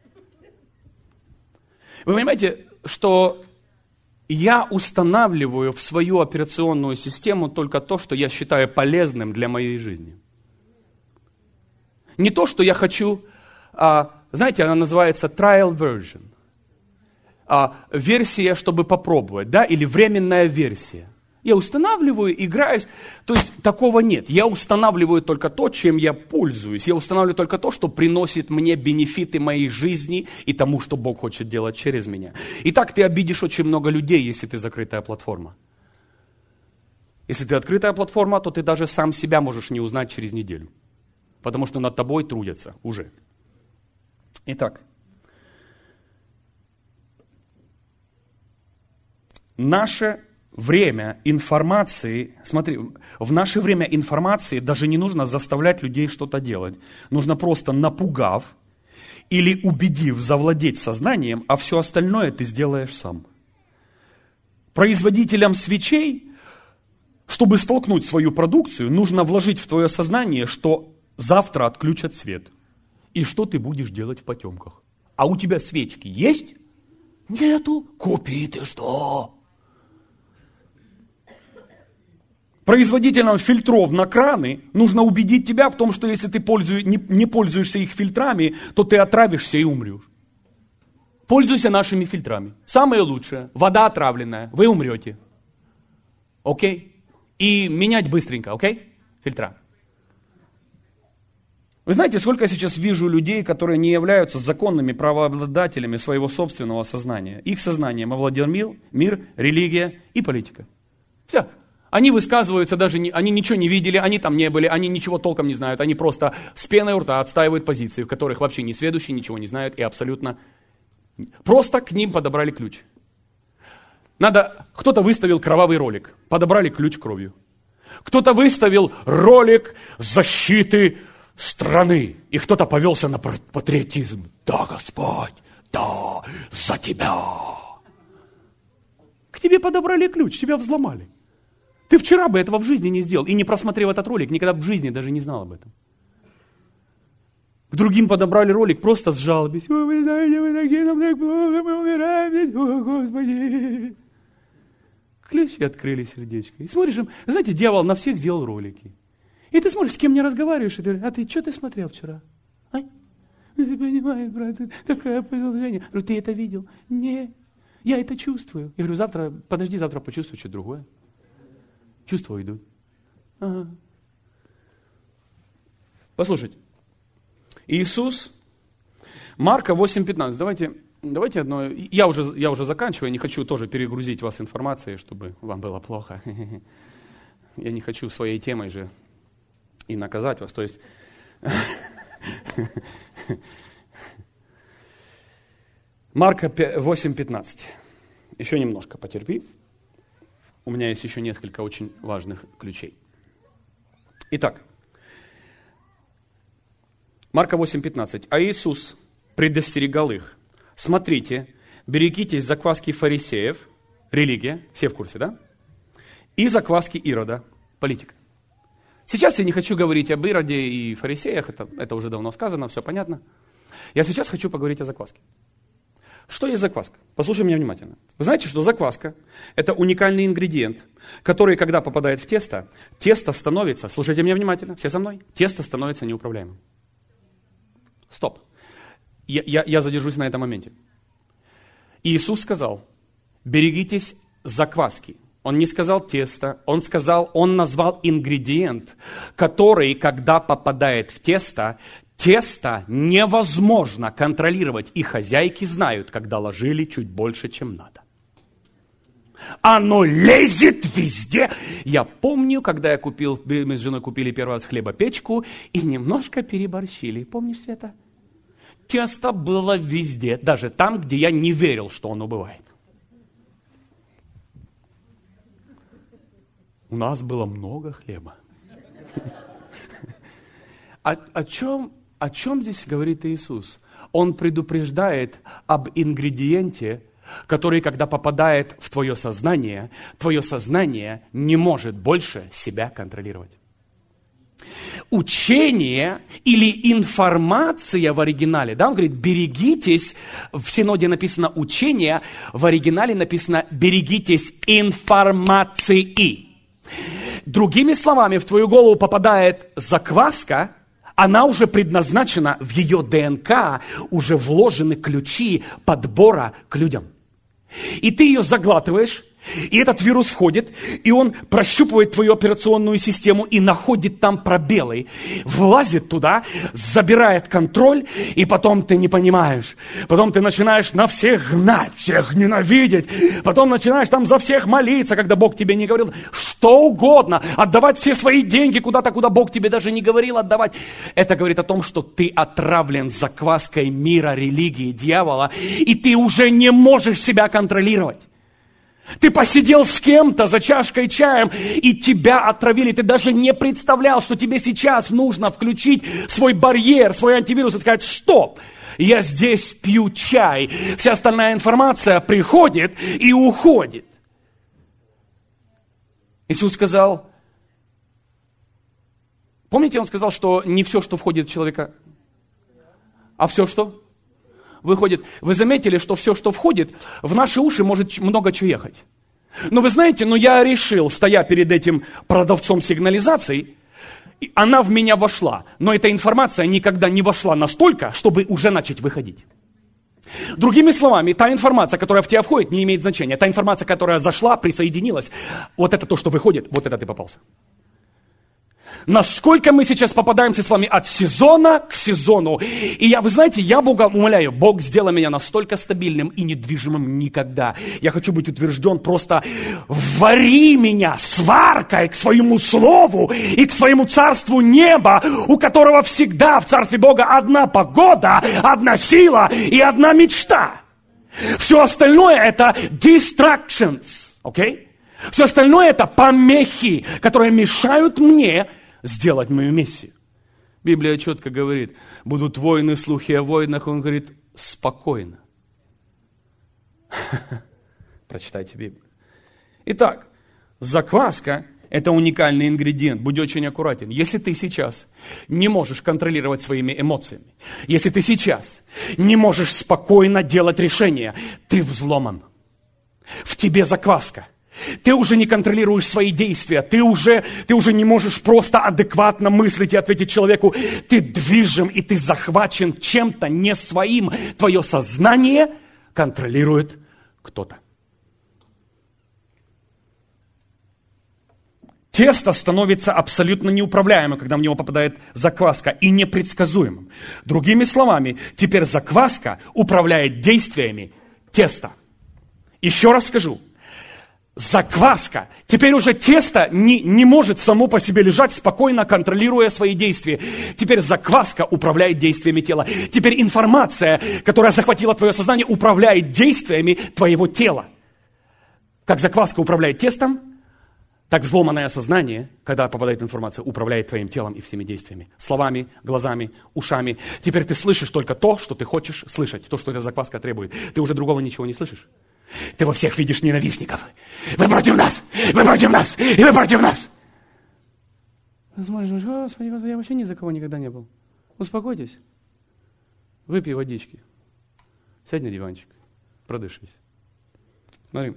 Вы понимаете, что я устанавливаю в свою операционную систему только то, что я считаю полезным для моей жизни. Не то, что я хочу, а, знаете, она называется trial version. А, версия, чтобы попробовать, да, или временная версия. Я устанавливаю, играюсь, то есть такого нет. Я устанавливаю только то, чем я пользуюсь. Я устанавливаю только то, что приносит мне бенефиты моей жизни и тому, что Бог хочет делать через меня. И так ты обидишь очень много людей, если ты закрытая платформа. Если ты открытая платформа, то ты даже сам себя можешь не узнать через неделю. Потому что над тобой трудятся уже. Итак. Наше время информации, смотри, в наше время информации даже не нужно заставлять людей что-то делать. Нужно просто напугав или убедив завладеть сознанием, а все остальное ты сделаешь сам. Производителям свечей, чтобы столкнуть свою продукцию, нужно вложить в твое сознание, что завтра отключат свет. И что ты будешь делать в потемках? А у тебя свечки есть? Нету. Купи ты что? Производителям фильтров на краны нужно убедить тебя в том, что если ты пользуй, не, не пользуешься их фильтрами, то ты отравишься и умрешь. Пользуйся нашими фильтрами. Самое лучшее. Вода отравленная. Вы умрете. окей? И менять быстренько, окей? Фильтра. Вы знаете, сколько я сейчас вижу людей, которые не являются законными правообладателями своего собственного сознания. Их сознанием овладел мир, мир, религия и политика. Все. Они высказываются, даже не, они ничего не видели, они там не были, они ничего толком не знают. Они просто с пеной у рта отстаивают позиции, в которых вообще не сведущие, ничего не знают и абсолютно... Просто к ним подобрали ключ. Надо... Кто-то выставил кровавый ролик, подобрали ключ кровью. Кто-то выставил ролик защиты страны, и кто-то повелся на патриотизм. Да, Господь, да, за тебя. К тебе подобрали ключ, тебя взломали. Ты вчера бы этого в жизни не сделал, и не просмотрев этот ролик, никогда в жизни даже не знал об этом. К другим подобрали ролик, просто сжалобись. О, вы знаете, вы такие, нам так плохо, мы умираем. О, Господи. Ключи открыли сердечко. И смотришь, знаете, дьявол на всех сделал ролики. И ты смотришь, с кем не разговариваешь, и ты говоришь, а ты что ты смотрел вчера? А? Ты понимаешь, брат, такое продолжение. Я говорю, ты это видел? Нет, я это чувствую. Я говорю, завтра, подожди, завтра почувствую что-то другое. Чувства идут. Ага. Послушайте. Иисус, Марка восемь пятнадцать. Давайте, давайте одно. Я уже, я уже заканчиваю, не хочу тоже перегрузить вас информацией, чтобы вам было плохо. Я не хочу своей темой же и наказать вас. То есть, Марка восемь пятнадцать. Еще немножко потерпи. У меня есть еще несколько очень важных ключей. Итак, Марка восемь пятнадцать. А Иисус предостерегал их. Смотрите, берегитесь закваски фарисеев, религия, все в курсе, да? И закваски Ирода, политика. Сейчас я не хочу говорить об Ироде и фарисеях, это, это уже давно сказано, все понятно. Я сейчас хочу поговорить о закваске. Что есть закваска? Послушай меня внимательно. Вы знаете, что закваска – это уникальный ингредиент, который, когда попадает в тесто, тесто становится, слушайте меня внимательно, все со мной, тесто становится неуправляемым. Стоп. Я, я, я задержусь на этом моменте. Иисус сказал, берегитесь закваски. Он не сказал тесто, он сказал, он назвал ингредиент, который, когда попадает в тесто, тесто невозможно контролировать, и хозяйки знают, когда ложили чуть больше, чем надо. Оно лезет везде. Я помню, когда я купил, мы с женой купили первый раз хлебопечку и немножко переборщили. Помнишь, Света? Тесто было везде, даже там, где я не верил, что оно бывает. У нас было много хлеба. О, о, чем, о чем здесь говорит Иисус? Он предупреждает об ингредиенте, который, когда попадает в твое сознание, твое сознание не может больше себя контролировать. Учение или информация в оригинале, да, он говорит, берегитесь, в синоде написано учение, в оригинале написано берегитесь информации. Другими словами, в твою голову попадает закваска, она уже предназначена, в ее ДНК уже вложены ключи подбора к людям. И ты ее заглатываешь, и этот вирус входит, и он прощупывает твою операционную систему и находит там пробелы, влазит туда, забирает контроль, и потом ты не понимаешь. Потом ты начинаешь на всех гнать, всех ненавидеть, потом начинаешь там за всех молиться, когда Бог тебе не говорил, что угодно, отдавать все свои деньги куда-то, куда Бог тебе даже не говорил отдавать. Это говорит о том, что ты отравлен закваской мира, религии, дьявола, и ты уже не можешь себя контролировать. Ты посидел с кем-то за чашкой чаем, и тебя отравили. Ты даже не представлял, что тебе сейчас нужно включить свой барьер, свой антивирус и сказать, стоп, я здесь пью чай. Вся остальная информация приходит и уходит. Иисус сказал, помните, Он сказал, что не все, что входит в человека, а все, что выходит. Вы заметили, что все, что входит, в наши уши может много чего ехать. Но вы знаете, ну я решил, стоя перед этим продавцом сигнализации, она в меня вошла. Но эта информация никогда не вошла настолько, чтобы уже начать выходить. Другими словами, та информация, которая в тебя входит, не имеет значения. Та информация, которая зашла, присоединилась, вот это то, что выходит, вот это ты попался. Насколько мы сейчас попадаемся с вами от сезона к сезону. И я, вы знаете, я Бога умоляю, Бог сделал меня настолько стабильным и недвижимым никогда. Я хочу быть утвержден, просто вари меня сваркой к своему слову и к своему царству неба, у которого всегда в царстве Бога одна погода, одна сила и одна мечта. Все остальное это distractions, окей? Okay? Все остальное это помехи, которые мешают мне сделать мою миссию. Библия четко говорит, будут войны, слухи о войнах. Он говорит, спокойно. Прочитайте Библию. Итак, закваска – это уникальный ингредиент. Будь очень аккуратен. Если ты сейчас не можешь контролировать своими эмоциями, если ты сейчас не можешь спокойно делать решения, ты взломан. В тебе закваска. Ты уже не контролируешь свои действия, ты уже, ты уже не можешь просто адекватно мыслить и ответить человеку. Ты движим и ты захвачен чем-то не своим. Твое сознание контролирует кто-то. Тесто становится абсолютно неуправляемым, когда в него попадает закваска, и непредсказуемым. Другими словами, теперь закваска управляет действиями теста. Еще раз скажу. Закваска. Теперь уже тесто не, не может само по себе лежать, спокойно контролируя свои действия. Теперь закваска управляет действиями тела. Теперь информация, которая захватила твое сознание, управляет действиями твоего тела. Как закваска управляет тестом, так взломанное сознание, когда попадает информация, управляет твоим телом и всеми действиями. Словами, глазами, ушами. Теперь ты слышишь только то, что ты хочешь слышать. То, что эта закваска требует. Ты уже другого ничего не слышишь. Ты во всех видишь ненавистников. Вы против нас! Вы против нас! И вы против нас! Ты смотришь, Господи, Господи, я вообще ни за кого никогда не был. Успокойтесь. Выпей водички. Сядь на диванчик. Продышись. Смотри.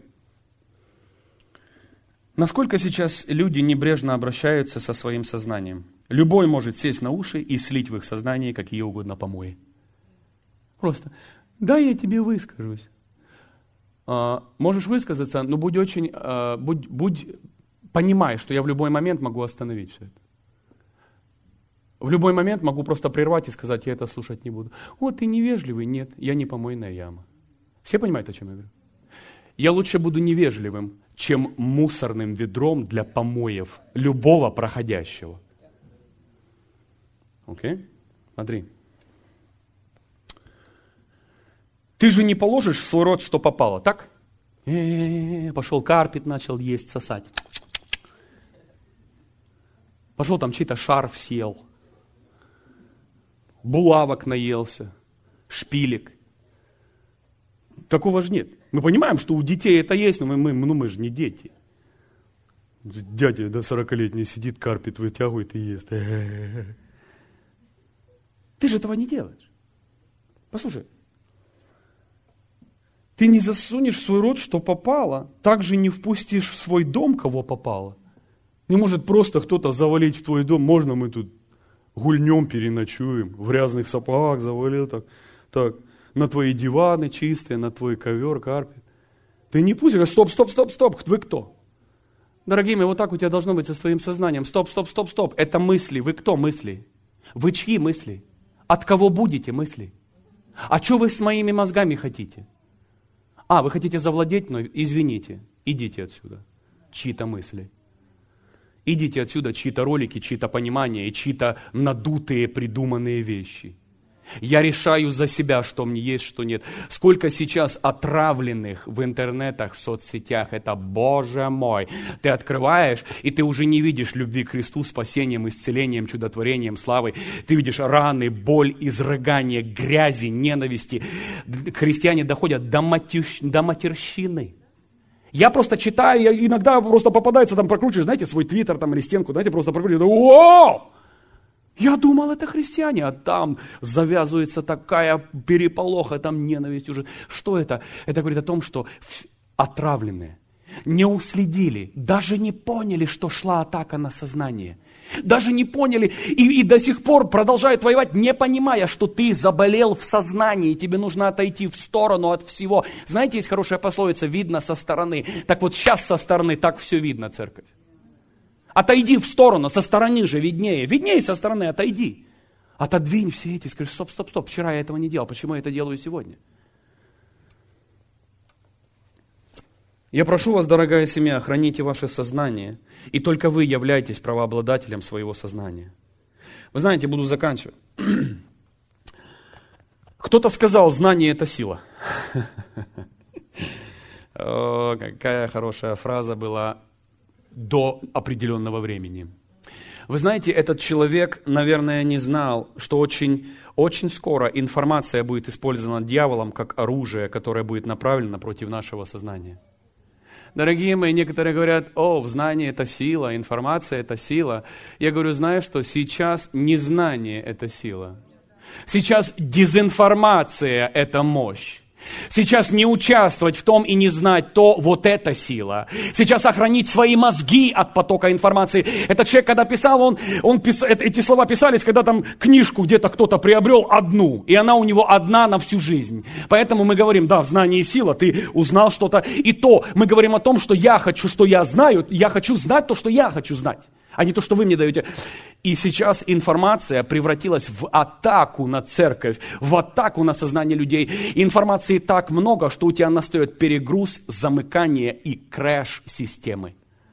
Насколько сейчас люди небрежно обращаются со своим сознанием. Любой может сесть на уши и слить в их сознании какие угодно помои. Просто, да, я тебе выскажусь. Uh, можешь высказаться, но будь очень, uh, будь, будь, понимай, что я в любой момент могу остановить все это. В любой момент могу просто прервать и сказать, я это слушать не буду. О, ты невежливый. Нет, я не помойная яма. Все понимают, о чем я говорю? Я лучше буду невежливым, чем мусорным ведром для помоев любого проходящего. Окей? Okay? Смотри. Ты же не положишь в свой рот, что попало, так? Э-э-э, пошел карпит, начал есть, сосать. Пошел там чей-то шарф съел. Булавок наелся. Шпилек. Такого же нет. Мы понимаем, что у детей это есть, но мы, мы, ну, мы же не дети. Дядя до сорокалетний сидит, карпит вытягивает и ест. Э-э-э. Ты же этого не делаешь. Послушай. Ты не засунешь в свой рот, что попало, также не впустишь в свой дом, кого попало. Не может просто кто-то завалить в твой дом. Можно мы тут гульнем переночуем, в грязных сапогах завалил так, так, на твои диваны чистые, на твой ковер, карпет. Ты не пустишь, стоп, стоп, стоп, стоп, вы кто? Дорогие мои, вот так у тебя должно быть со своим сознанием. Стоп, стоп, стоп, стоп. Это мысли. Вы кто мысли? Вы чьи мысли? От кого будете мысли? А что вы с моими мозгами хотите? А, вы хотите завладеть мной? Извините, идите отсюда. Чьи-то мысли. Идите отсюда, чьи-то ролики, чьи-то понимания и чьи-то надутые, придуманные вещи. Я решаю за себя, что мне есть, что нет. Сколько сейчас отравленных в интернетах, в соцсетях. Это, Боже мой. Ты открываешь, и ты уже не видишь любви к Христу, спасением, исцелением, чудотворением, славой. Ты видишь раны, боль, изрыгание, грязи, ненависти. Христиане доходят до, матерщ... до матерщины. Я просто читаю, я иногда просто попадается, там прокручиваешь, знаете, свой твиттер там, или стенку, знаете, просто прокручиваешь. Вау! Я думал, это христиане, а там завязывается такая переполоха, там ненависть уже. Что это? Это говорит о том, что отравленные. не уследили, даже не поняли, что шла атака на сознание. Даже не поняли и, и до сих пор продолжают воевать, не понимая, что ты заболел в сознании, тебе нужно отойти в сторону от всего. Знаете, есть хорошая пословица, видно со стороны. Так вот сейчас со стороны так все видно, церковь. Отойди в сторону, со стороны же виднее. Виднее со стороны, отойди. Отодвинь все эти, скажи, стоп, стоп, стоп, вчера я этого не делал, почему я это делаю сегодня? Я прошу вас, дорогая семья, храните ваше сознание, и только вы являетесь правообладателем своего сознания. Вы знаете, буду заканчивать. Кто-то сказал, знание – это сила. О, какая хорошая фраза была до определенного времени. Вы знаете, этот человек, наверное, не знал, что очень, очень скоро информация будет использована дьяволом как оружие, которое будет направлено против нашего сознания. Дорогие мои, некоторые говорят, о, знание – это сила, информация – это сила. Я говорю, знаешь что, сейчас незнание – это сила. Сейчас дезинформация – это мощь. Сейчас не участвовать в том и не знать то, вот это сила. Сейчас охранить свои мозги от потока информации. Этот человек, когда писал, он, он пис, эти слова писались, когда там книжку где-то кто-то приобрел одну, и она у него одна на всю жизнь. Поэтому мы говорим, да, в знании сила, ты узнал что-то. И то мы говорим о том, что я хочу, что я знаю, я хочу знать то, что я хочу знать, а не то, что вы мне даете. И сейчас информация превратилась в атаку на церковь, в атаку на сознание людей. Информации так много, что у тебя настает перегруз, замыкание и крэш системы.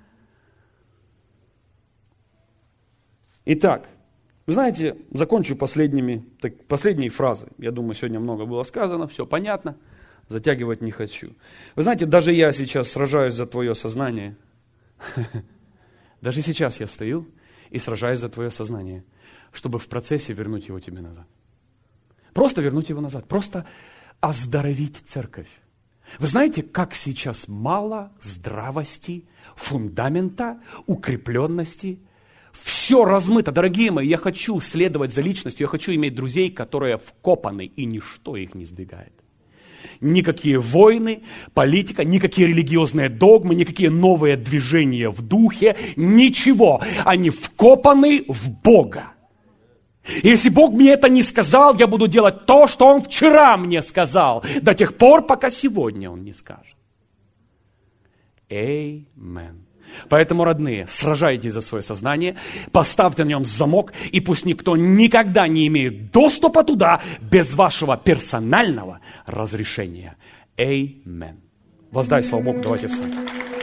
Итак, вы знаете, закончу последними, так, последней фразой. Я думаю, сегодня много было сказано, все понятно, затягивать не хочу. Вы знаете, даже я сейчас сражаюсь за твое сознание. Даже сейчас я стою и сражаюсь за твое сознание, чтобы в процессе вернуть его тебе назад. Просто вернуть его назад, просто оздоровить церковь. Вы знаете, как сейчас мало здравости, фундамента, укрепленности. Все размыто. Дорогие мои, я хочу следовать за личностью, я хочу иметь друзей, которые вкопаны, и ничто их не сдвигает. Никакие войны, политика, никакие религиозные догмы, никакие новые движения в духе, ничего. Они вкопаны в Бога. И если Бог мне это не сказал, я буду делать то, что Он вчера мне сказал, до тех пор, пока сегодня Он не скажет. Amen. Поэтому, родные, сражайтесь за свое сознание, поставьте на нем замок, и пусть никто никогда не имеет доступа туда без вашего персонального разрешения. Amen. Воздай слава Богу, давайте встанем.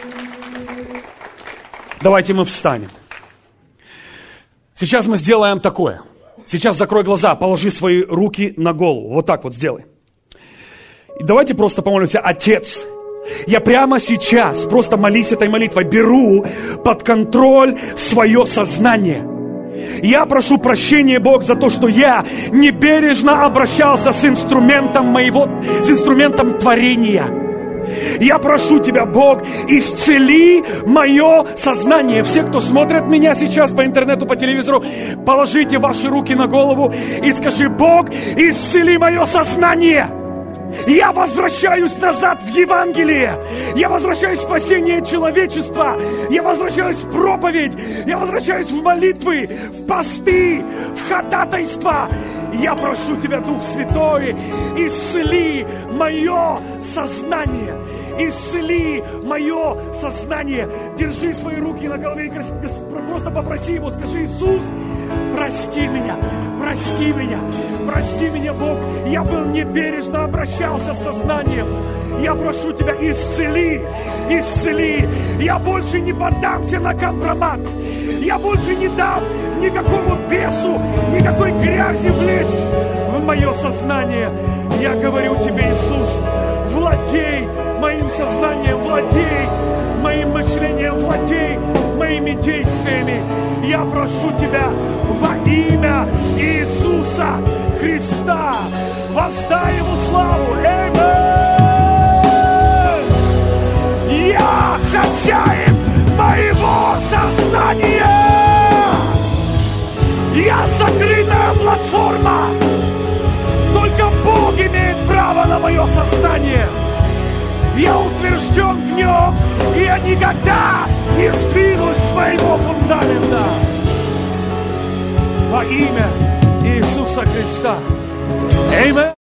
Давайте мы встанем. Сейчас мы сделаем такое. Сейчас закрой глаза, положи свои руки на голову. Вот так вот сделай. И давайте просто помолимся. Отец, я прямо сейчас, просто молись этой молитвой, беру под контроль свое сознание. Я прошу прощения, Бог, за то, что я небережно обращался с инструментом моего, с инструментом творения. Я прошу Тебя, Бог, исцели мое сознание. Все, кто смотрит меня сейчас по интернету, по телевизору, положите ваши руки на голову и скажи: Бог, исцели мое сознание. Я возвращаюсь назад в Евангелие. Я возвращаюсь в спасение человечества. Я возвращаюсь в проповедь. Я возвращаюсь в молитвы, в посты, в ходатайство. Я прошу Тебя, Дух Святой, исцели мое сознание. Исцели мое сознание. Держи свои руки на голове и просто попроси Его, скажи: Иисус, прости меня, прости меня, прости меня, Бог. Я был небережно, обращался с сознанием. Я прошу Тебя, исцели, исцели. Я больше не поддамся на компромат. Я больше не дам никакому бесу, никакой грязи влезть в мое сознание. Я говорю Тебе, Иисус, владей моим сознанием, владей моим мышлением, владей моими действиями. Я прошу Тебя во имя Иисуса Христа, воздай Ему славу. Аминь. Я хозяин моего сознания. Я закрытая платформа. Только Бог имеет право на мое сознание. Я утвержден в нем, и я никогда не сдвинусь с своего фундамента. Во имя Иисуса Христа. Аминь.